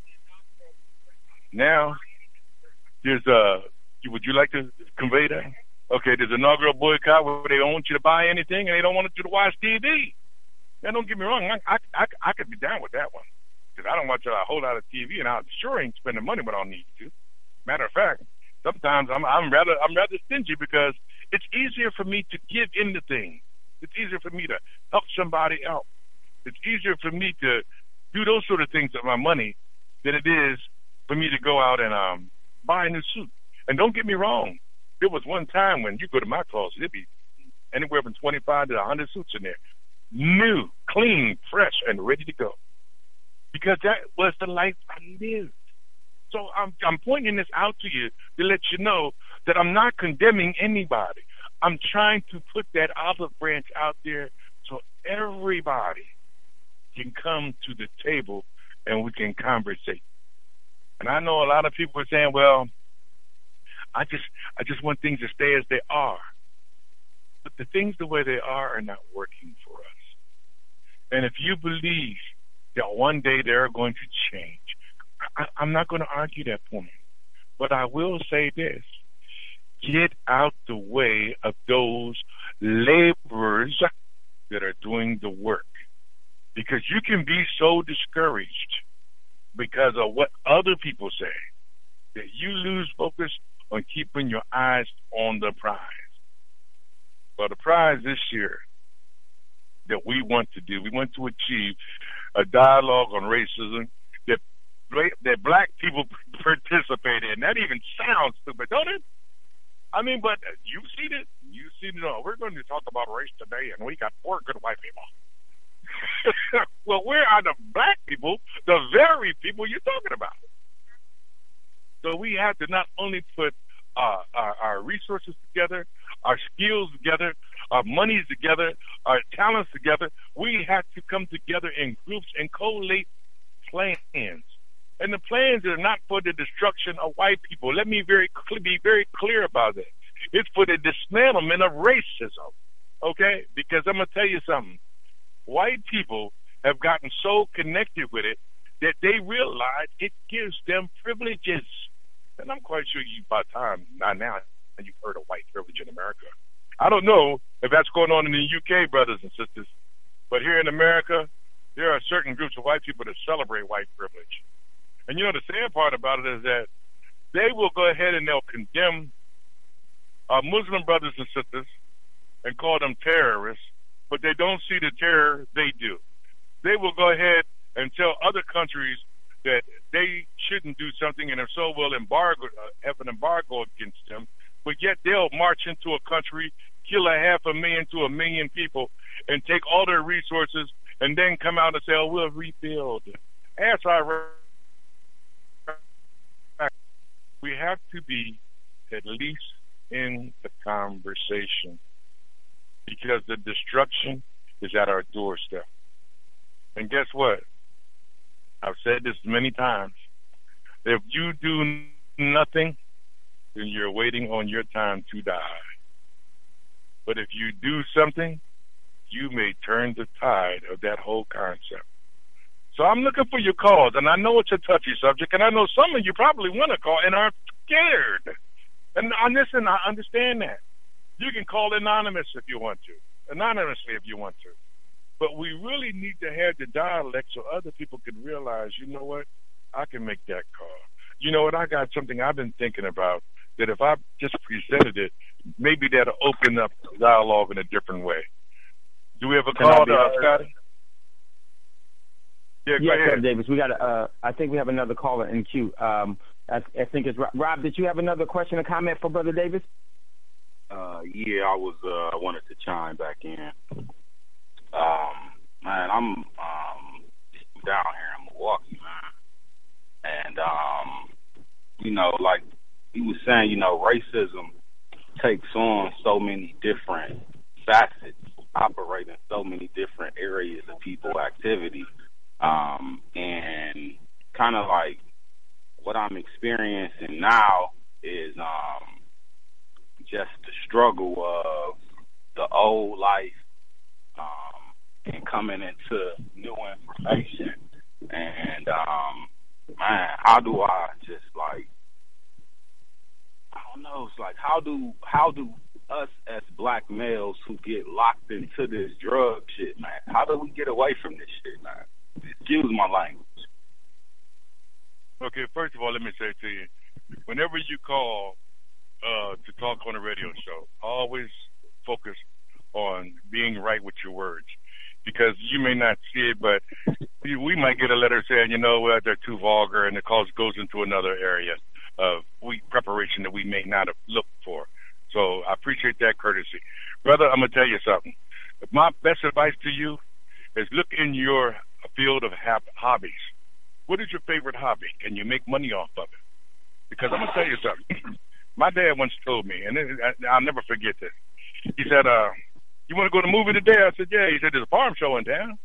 Now, there's a, would you like to convey that? Okay, there's an inaugural boycott where they don't want you to buy anything and they don't want you to watch T V. Now, don't get me wrong, I, I, I, I could be down with that one because I don't watch a whole lot of T V and I sure ain't spending money when I don't need to. Matter of fact, sometimes I'm, I'm rather I'm rather stingy because it's easier for me to give into things. It's easier for me to help somebody out. It's easier for me to do those sort of things with my money than it is for me to go out and um, buy a new suit. And don't get me wrong, there was one time when you go to my closet, it'd be anywhere from twenty-five to one hundred suits in there. New, clean, fresh, and ready to go. Because that was the life I lived. So I'm, I'm pointing this out to you to let you know that I'm not condemning anybody. I'm trying to put that olive branch out there so everybody can come to the table and we can conversate. And I know a lot of people are saying, well, I just I just want things to stay as they are. But the things the way they are are not working for us. And if you believe that one day they're going to change, I, I'm not going to argue that point. But I will say this. Get out the way of those laborers that are doing the work. Because you can be so discouraged because of what other people say that you lose focus on keeping your eyes on the prize. Well, the prize this year that we want to do, we want to achieve a dialogue on racism that that black people participate in. That even sounds stupid, don't it? I mean, but you've seen it. You've seen it all. We're going to talk about race today, and we got four good white people. Well, where are the black people, the very people you're talking about? So we have to not only put uh, our, our resources together, our skills together, our monies together, our talents together. We have to come together in groups and collate plans And the plans are not for the destruction of white people. Let me very be very clear about that. It's for the dismantlement of racism, okay? Because I'm going to tell you something. White people have gotten so connected with it that they realize it gives them privileges. And I'm quite sure you, by time, not now, you've heard of white privilege in America. I don't know if that's going on in the U K, brothers and sisters, but here in America, there are certain groups of white people that celebrate white privilege. And you know, the sad part about it is that they will go ahead and they'll condemn our Muslim brothers and sisters and call them terrorists, but they don't see the terror they do. They will go ahead and tell other countries that they shouldn't do something, and if so, will embargo, uh, have an embargo against them, but yet they'll march into a country, kill a half a million to a million people, and take all their resources, and then come out and say, oh, we'll rebuild. As I we have to be at least in the conversation, because the destruction is at our doorstep. And guess what? I've said this many times. If you do nothing, then you're waiting on your time to die. But if you do something, you may turn the tide of that whole concept. So I'm looking for your calls, and I know it's a touchy subject, and I know some of you probably want to call and are scared. And I listen, I understand that. You can call anonymous if you want to, anonymously if you want to. But we really need to have the dialect so other people can realize, you know what, I can make that call. You know what, I got something I've been thinking about that if I just presented it, maybe that'll open up dialogue in a different way. Do we have a call, uh, Scotty? Yeah, go yes, ahead. Sir Davis. We got. Uh, I think we have another caller in queue. Um, I, I think it's Rob. Rob, did you have another question or comment for Brother Davis? Uh, yeah, I was. Uh, I wanted to chime back in. Um, man, I'm um down here in Milwaukee, man, and um, you know, like he was saying, you know, racism takes on so many different facets, operate in so many different areas of people activity. Um, and kind of like what I'm experiencing now is um, just the struggle of the old life um, and coming into new information. And, um, man, how do I just like, I don't know, it's like how do, how do us as black males who get locked into this drug shit, man, how do we get away from this shit, man? Excuse my language. Okay, first of all, let me say to you, whenever you call uh, to talk on a radio show, always focus on being right with your words, because you may not see it, but we might get a letter saying, you know what, they're too vulgar, and the call goes into another area of we, preparation that we may not have looked for. So I appreciate that courtesy. Brother, I'm going to tell you something. My best advice to you is look in your field of hobbies. What is your favorite hobby? Can you make money off of it? Because I'm going to tell you something. My dad once told me, and I'll never forget this. He said, uh, you want to go to the movie today? I said, yeah. He said, there's a farm show in town.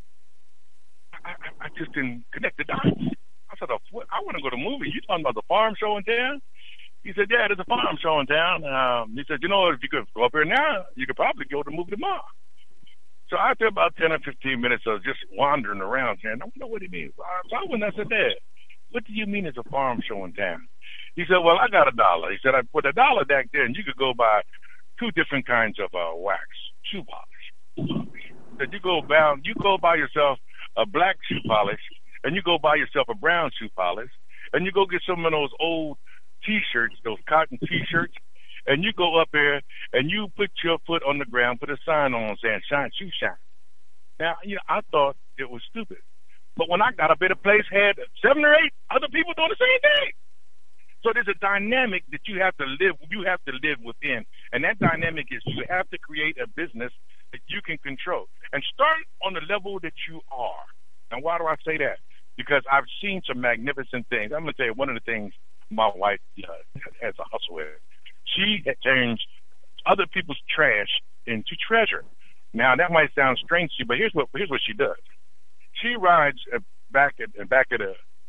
I, I, I just didn't connect the dots. I said, oh, what? I want to go to the movie. You talking about the farm show in town? He said, yeah, there's a farm show in town. Um, he said, you know, if you could go up here now, you could probably go to the movie tomorrow. So after about ten or fifteen minutes of just wandering around saying, I don't know what he means. So I went and I said, Dad, what do you mean it's a farm show in town? He said, well, I got a dollar. He said, I put a dollar back there and you could go buy two different kinds of uh, wax, shoe polish. He said, you go, buy, you go buy yourself a black shoe polish and you go buy yourself a brown shoe polish and you go get some of those old T-shirts, those cotton T-shirts, and you go up there and you put your foot on the ground, put a sign on saying, shine, shoe shine. Now, you know, I thought it was stupid. But when I got up at a place, had seven or eight other people doing the same thing. So there's a dynamic that you have to live, you have to live within. And that dynamic is you have to create a business that you can control. And start on the level that you are. And why do I say that? Because I've seen some magnificent things. I'm going to tell you one of the things my wife uh, has a hustle with. She turns other people's trash into treasure. Now that might sound strange to you, but here's what here's what she does. She rides back at back at a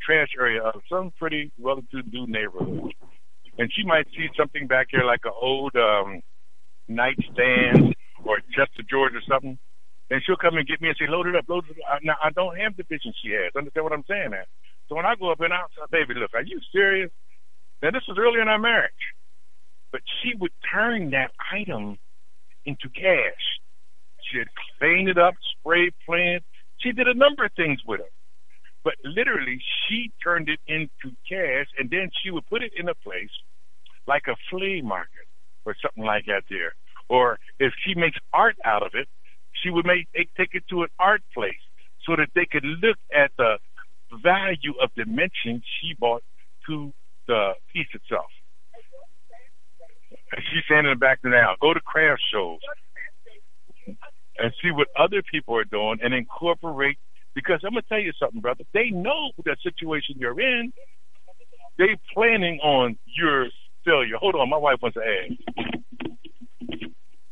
trash area of some pretty well-to-do neighborhood. And she might see something back here like an old um, nightstand or chest of drawers or something. And she'll come and get me and say, load it up, load it up. Now, I don't have the vision she has. Understand what I'm saying now? So when I go up and out, I say, baby, look, are you serious? Now, this was early in our marriage. But she would turn that item into cash. She'd clean it up, spray plant. She did a number of things with it. But literally, she turned it into cash, and then she would put it in a place like a flea market or something like that there. Or if she makes art out of it, she would make take it to an art place so that they could look at the value of dimension she bought to the piece itself. And she's saying in the back now, go to craft shows and see what other people are doing and incorporate. Because I'm going to tell you something, brother. They know the situation you're in. They planning on your failure. Hold on, my wife wants to add.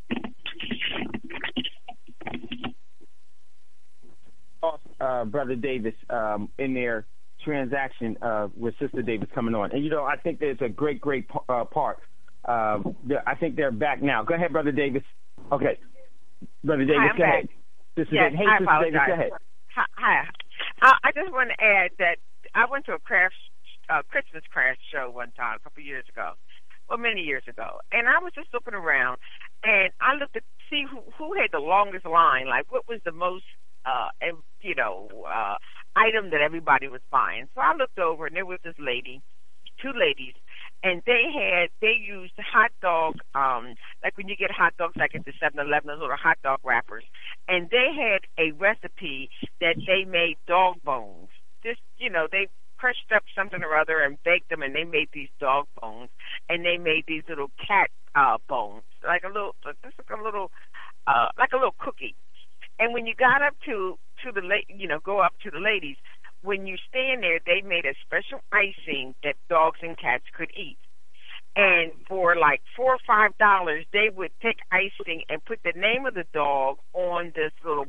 Uh, Brother Davis, um, in their transaction uh, with Sister Davis coming on. And, you know, I think there's a great, great uh, part. Uh, I think they're back now. Go ahead, Brother Davis. Okay. Brother Davis, Hi, go back. ahead. Sister yes, Davis. Hey, I Sister apologize. Davis, go ahead. Hi. hi. Uh, I just want to add that I went to a craft, uh, Christmas craft show one time, a couple of years ago, well, many years ago, and I was just looking around, and I looked at see who, who had the longest line, like what was the most, uh, and, you know, uh, item that everybody was buying. So I looked over, and there was this lady, two ladies, and they had, they used hot dog, um, like when you get hot dogs, like at the seven eleven, those little hot dog wrappers. And they had a recipe that they made dog bones. Just, you know, they crushed up something or other and baked them, and they made these dog bones. And they made these little cat uh, bones, like a little, just like a little, uh, like a little cookie. And when you got up to, to the, la- you know, go up to the ladies, when you stand there, they made a special icing that dogs and cats could eat. And for like four or five dollars, they would take icing and put the name of the dog on this little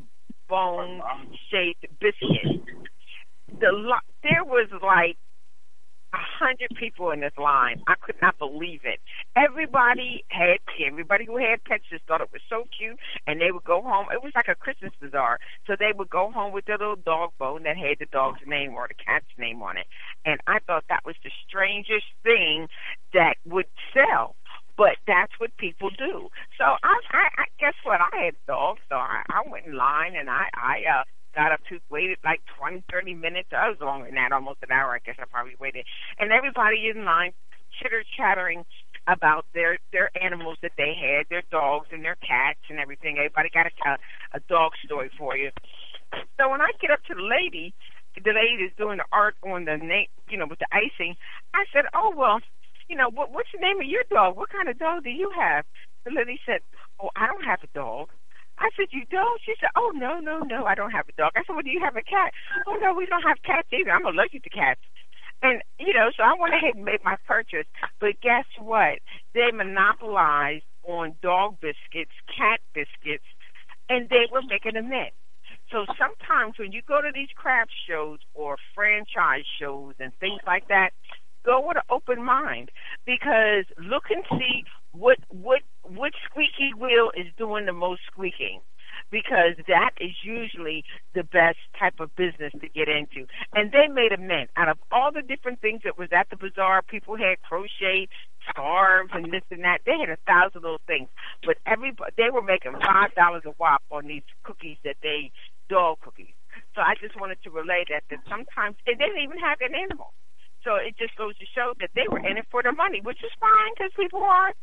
bone-shaped biscuit. The lo- there was like a hundred people in this line. I could not believe it. Everybody had, everybody who had pets just thought it was so cute, and they would go home. It was like a Christmas bazaar. So they would go home with their little dog bone that had the dog's name or the cat's name on it. And I thought that was the strangest thing that would sell. But that's what people do. So I, I, I guess what? I had dogs, so I, I went in line, and I, I uh, got up to, waited like twenty, thirty minutes. I was longer than that, almost an hour, I guess I probably waited. And everybody in line, chitter-chattering about their, their animals that they had, their dogs and their cats and everything. Everybody got a, a dog story for you. So when I get up to the lady, the lady that's doing the art on the name, you know, with the icing, I said, oh, well, you know, what, what's the name of your dog? What kind of dog do you have? The lady said, oh, I don't have a dog. I said, you don't? She said, oh, no, no, no, I don't have a dog. I said, well, do you have a cat? Oh, no, we don't have cats either. I'm allergic to cats. And, you know, so I went ahead and made my purchase. But guess what? They monopolized on dog biscuits, cat biscuits, and they were making a mint. So sometimes when you go to these craft shows or franchise shows and things like that, go with an open mind, because look and see what what what squeaky wheel is doing the most squeaking, because that is usually the best type of business to get into. And they made a mint out of all the different things that was at the bazaar. People had crochet scarves and this and that. They had a thousand little things, but everybody, they were making five dollars a whop on these cookies that they dog cookies. So I just wanted to relay that that sometimes they didn't even have an animal. So it just goes to show that they were in it for the money, which is fine because people aren't.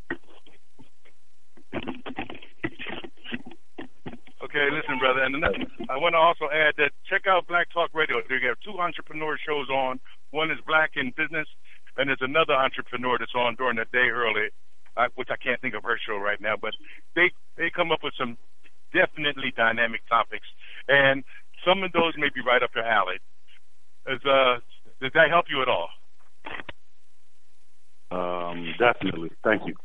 Okay, listen, brother. And another, I want to also add that check out Black Talk Radio. They have two entrepreneur shows on. One is Black in Business, and there's another entrepreneur that's on during the day early, uh, which I can't think of her show right now. But they they come up with some definitely dynamic topics, and some of those may be right up your alley. As uh. Does that help you at all? Um, definitely. Thank you.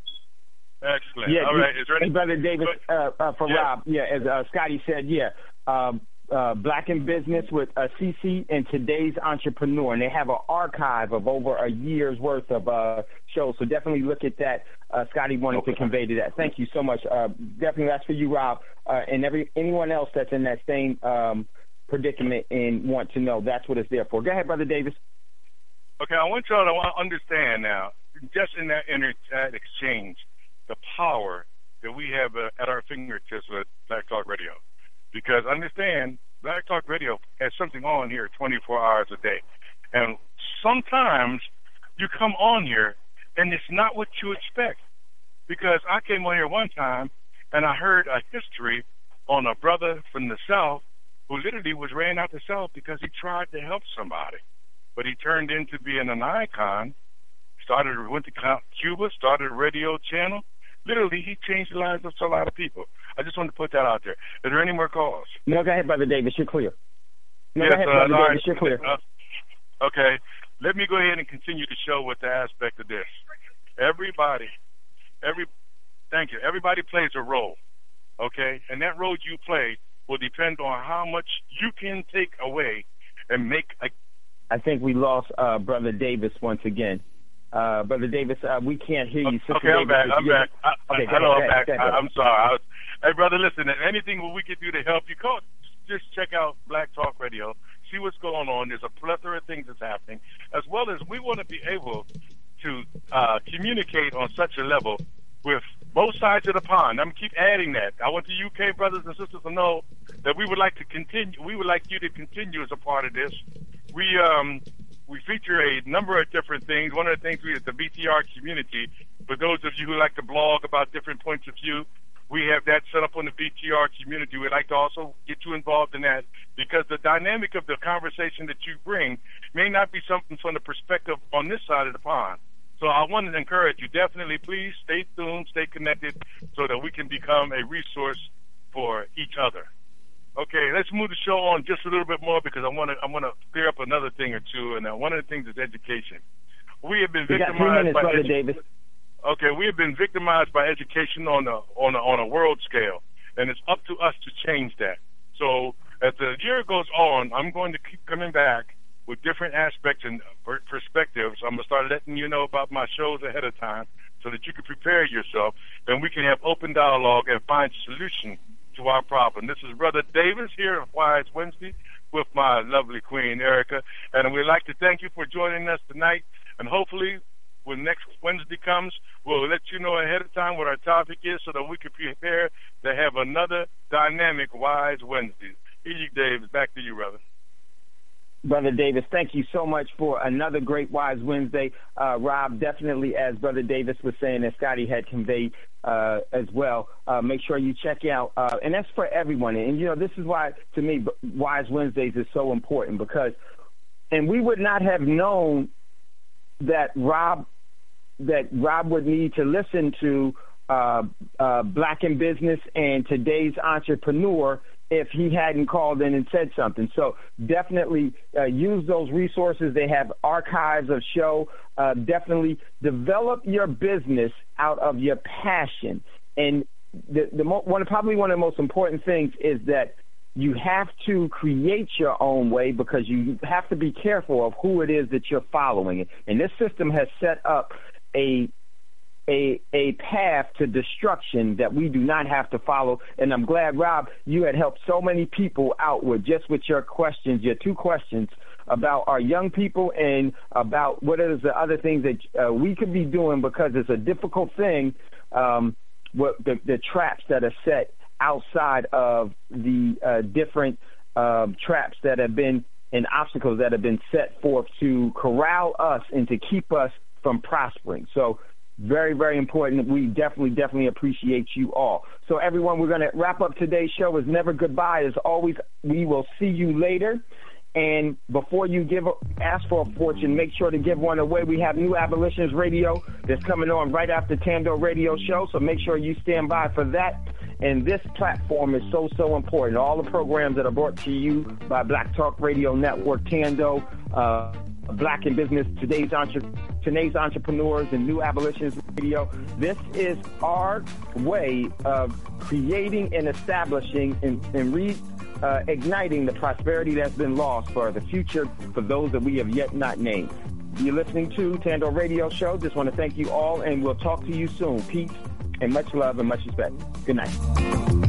Excellent. Yeah, all right. Is there any... Brother Davis, uh, uh, for yeah. Rob, yeah, as uh, Scotty said, yeah, um, uh, Black in Business with uh, Cece and Today's Entrepreneur, and they have an archive of over a year's worth of uh, shows. So definitely look at that. Uh, Scotty wanted okay. to convey to that. Thank you so much. Uh, definitely that's for you, Rob, uh, and every anyone else that's in that same um, predicament and want to know. That's what it's there for. Go ahead, Brother Davis. Okay, I want y'all to understand now, just in that inter that exchange, the power that we have uh, at our fingertips with Black Talk Radio. Because understand, Black Talk Radio has something on here twenty-four hours a day. And sometimes you come on here and it's not what you expect. Because I came on here one time and I heard a history on a brother from the South who literally was ran out the South because he tried to help somebody. But he turned into being an icon, started, went to Cuba, started a radio channel. Literally, he changed the lives of a lot of people. I just wanted to put that out there. Are there any more calls? No, go ahead, Brother Davis. You're clear. No, yes, go ahead, uh, Brother no, Davis. You're clear. Uh, okay. Let me go ahead and continue the show with the aspect of this. Everybody, every, thank you. Everybody plays a role, okay? And that role you play will depend on how much you can take away and make a... I think we lost uh, Brother Davis once again. Uh, Brother Davis, uh, we can't hear you. Okay, I'm back. I'm back. I, okay, hello, I'm back. I, I'm sorry. I was, hey, brother, listen. Anything we can do to help you, call, just check out Black Talk Radio. See what's going on. There's a plethora of things that's happening, as well as we want to be able to uh, communicate on such a level with both sides of the pond. I'm keep adding that. I want the U K brothers and sisters to know that we would like to continue. We would like you to continue as a part of this. We um. We feature a number of different things. One of the things we is the B T R community. For those of you who like to blog about different points of view, we have that set up on the B T R community. We'd like to also get you involved in that because the dynamic of the conversation that you bring may not be something from the perspective on this side of the pond. So I want to encourage you, definitely please stay tuned, stay connected so that we can become a resource for each other. Okay, let's move the show on just a little bit more because I want to I want to clear up another thing or two, and uh, one of the things is education. We have been victimized minutes, by Brother edu- Davis. Okay, we have been victimized by education on a on a on a world scale, and it's up to us to change that. So as the year goes on, I'm going to keep coming back with different aspects and perspectives. I'm gonna start letting you know about my shows ahead of time so that you can prepare yourself, and we can have open dialogue and find solutions to our problem. This is Brother Davis here at Wise Wednesday with my lovely Queen Erica, and we'd like to thank you for joining us tonight, and hopefully when next Wednesday comes, we'll let you know ahead of time what our topic is so that we can prepare to have another dynamic Wise Wednesday. E. Davis, back to you, brother. Brother Davis, thank you so much for another great Wise Wednesday. Uh, Rob, definitely, as Brother Davis was saying, as Scotty had conveyed uh, as well, uh, make sure you check out, uh, and that's for everyone. And, you know, this is why, to me, Wise Wednesdays is so important because, and we would not have known that Rob, that Rob would need to listen to uh, uh, Black in Business and Today's Entrepreneur if he hadn't called in and said something. So definitely uh, use those resources. They have archives of show. Uh, definitely develop your business out of your passion. And the, the mo- one probably one of the most important things is that you have to create your own way because you have to be careful of who it is that you're following. And this system has set up a A, a path to destruction that we do not have to follow. And I'm glad, Rob, you had helped so many people out with just with your questions, your two questions about our young people and about what is the other things that uh, we could be doing because it's a difficult thing, um, what the, the traps that are set outside of the uh, different uh, traps that have been and obstacles that have been set forth to corral us and to keep us from prospering. So very, very important. We definitely, definitely appreciate you all. So, everyone, we're going to wrap up today's show. It's never goodbye. As always, we will see you later. And before you give ask for a fortune, make sure to give one away. We have New Abolitionist Radio that's coming on right after Tando Radio Show, so make sure you stand by for that. And this platform is so, so important. All the programs that are brought to you by Black Talk Radio Network, Tando, uh, Black in Business, Today's Entre- Today's Entrepreneurs, and New Abolitionist Radio. This is our way of creating and establishing and, and re uh, igniting the prosperity that's been lost for the future for those that we have yet not named. You're listening to Tando Radio Show. Just want to thank you all, and we'll talk to you soon. Peace and much love and much respect. Good night.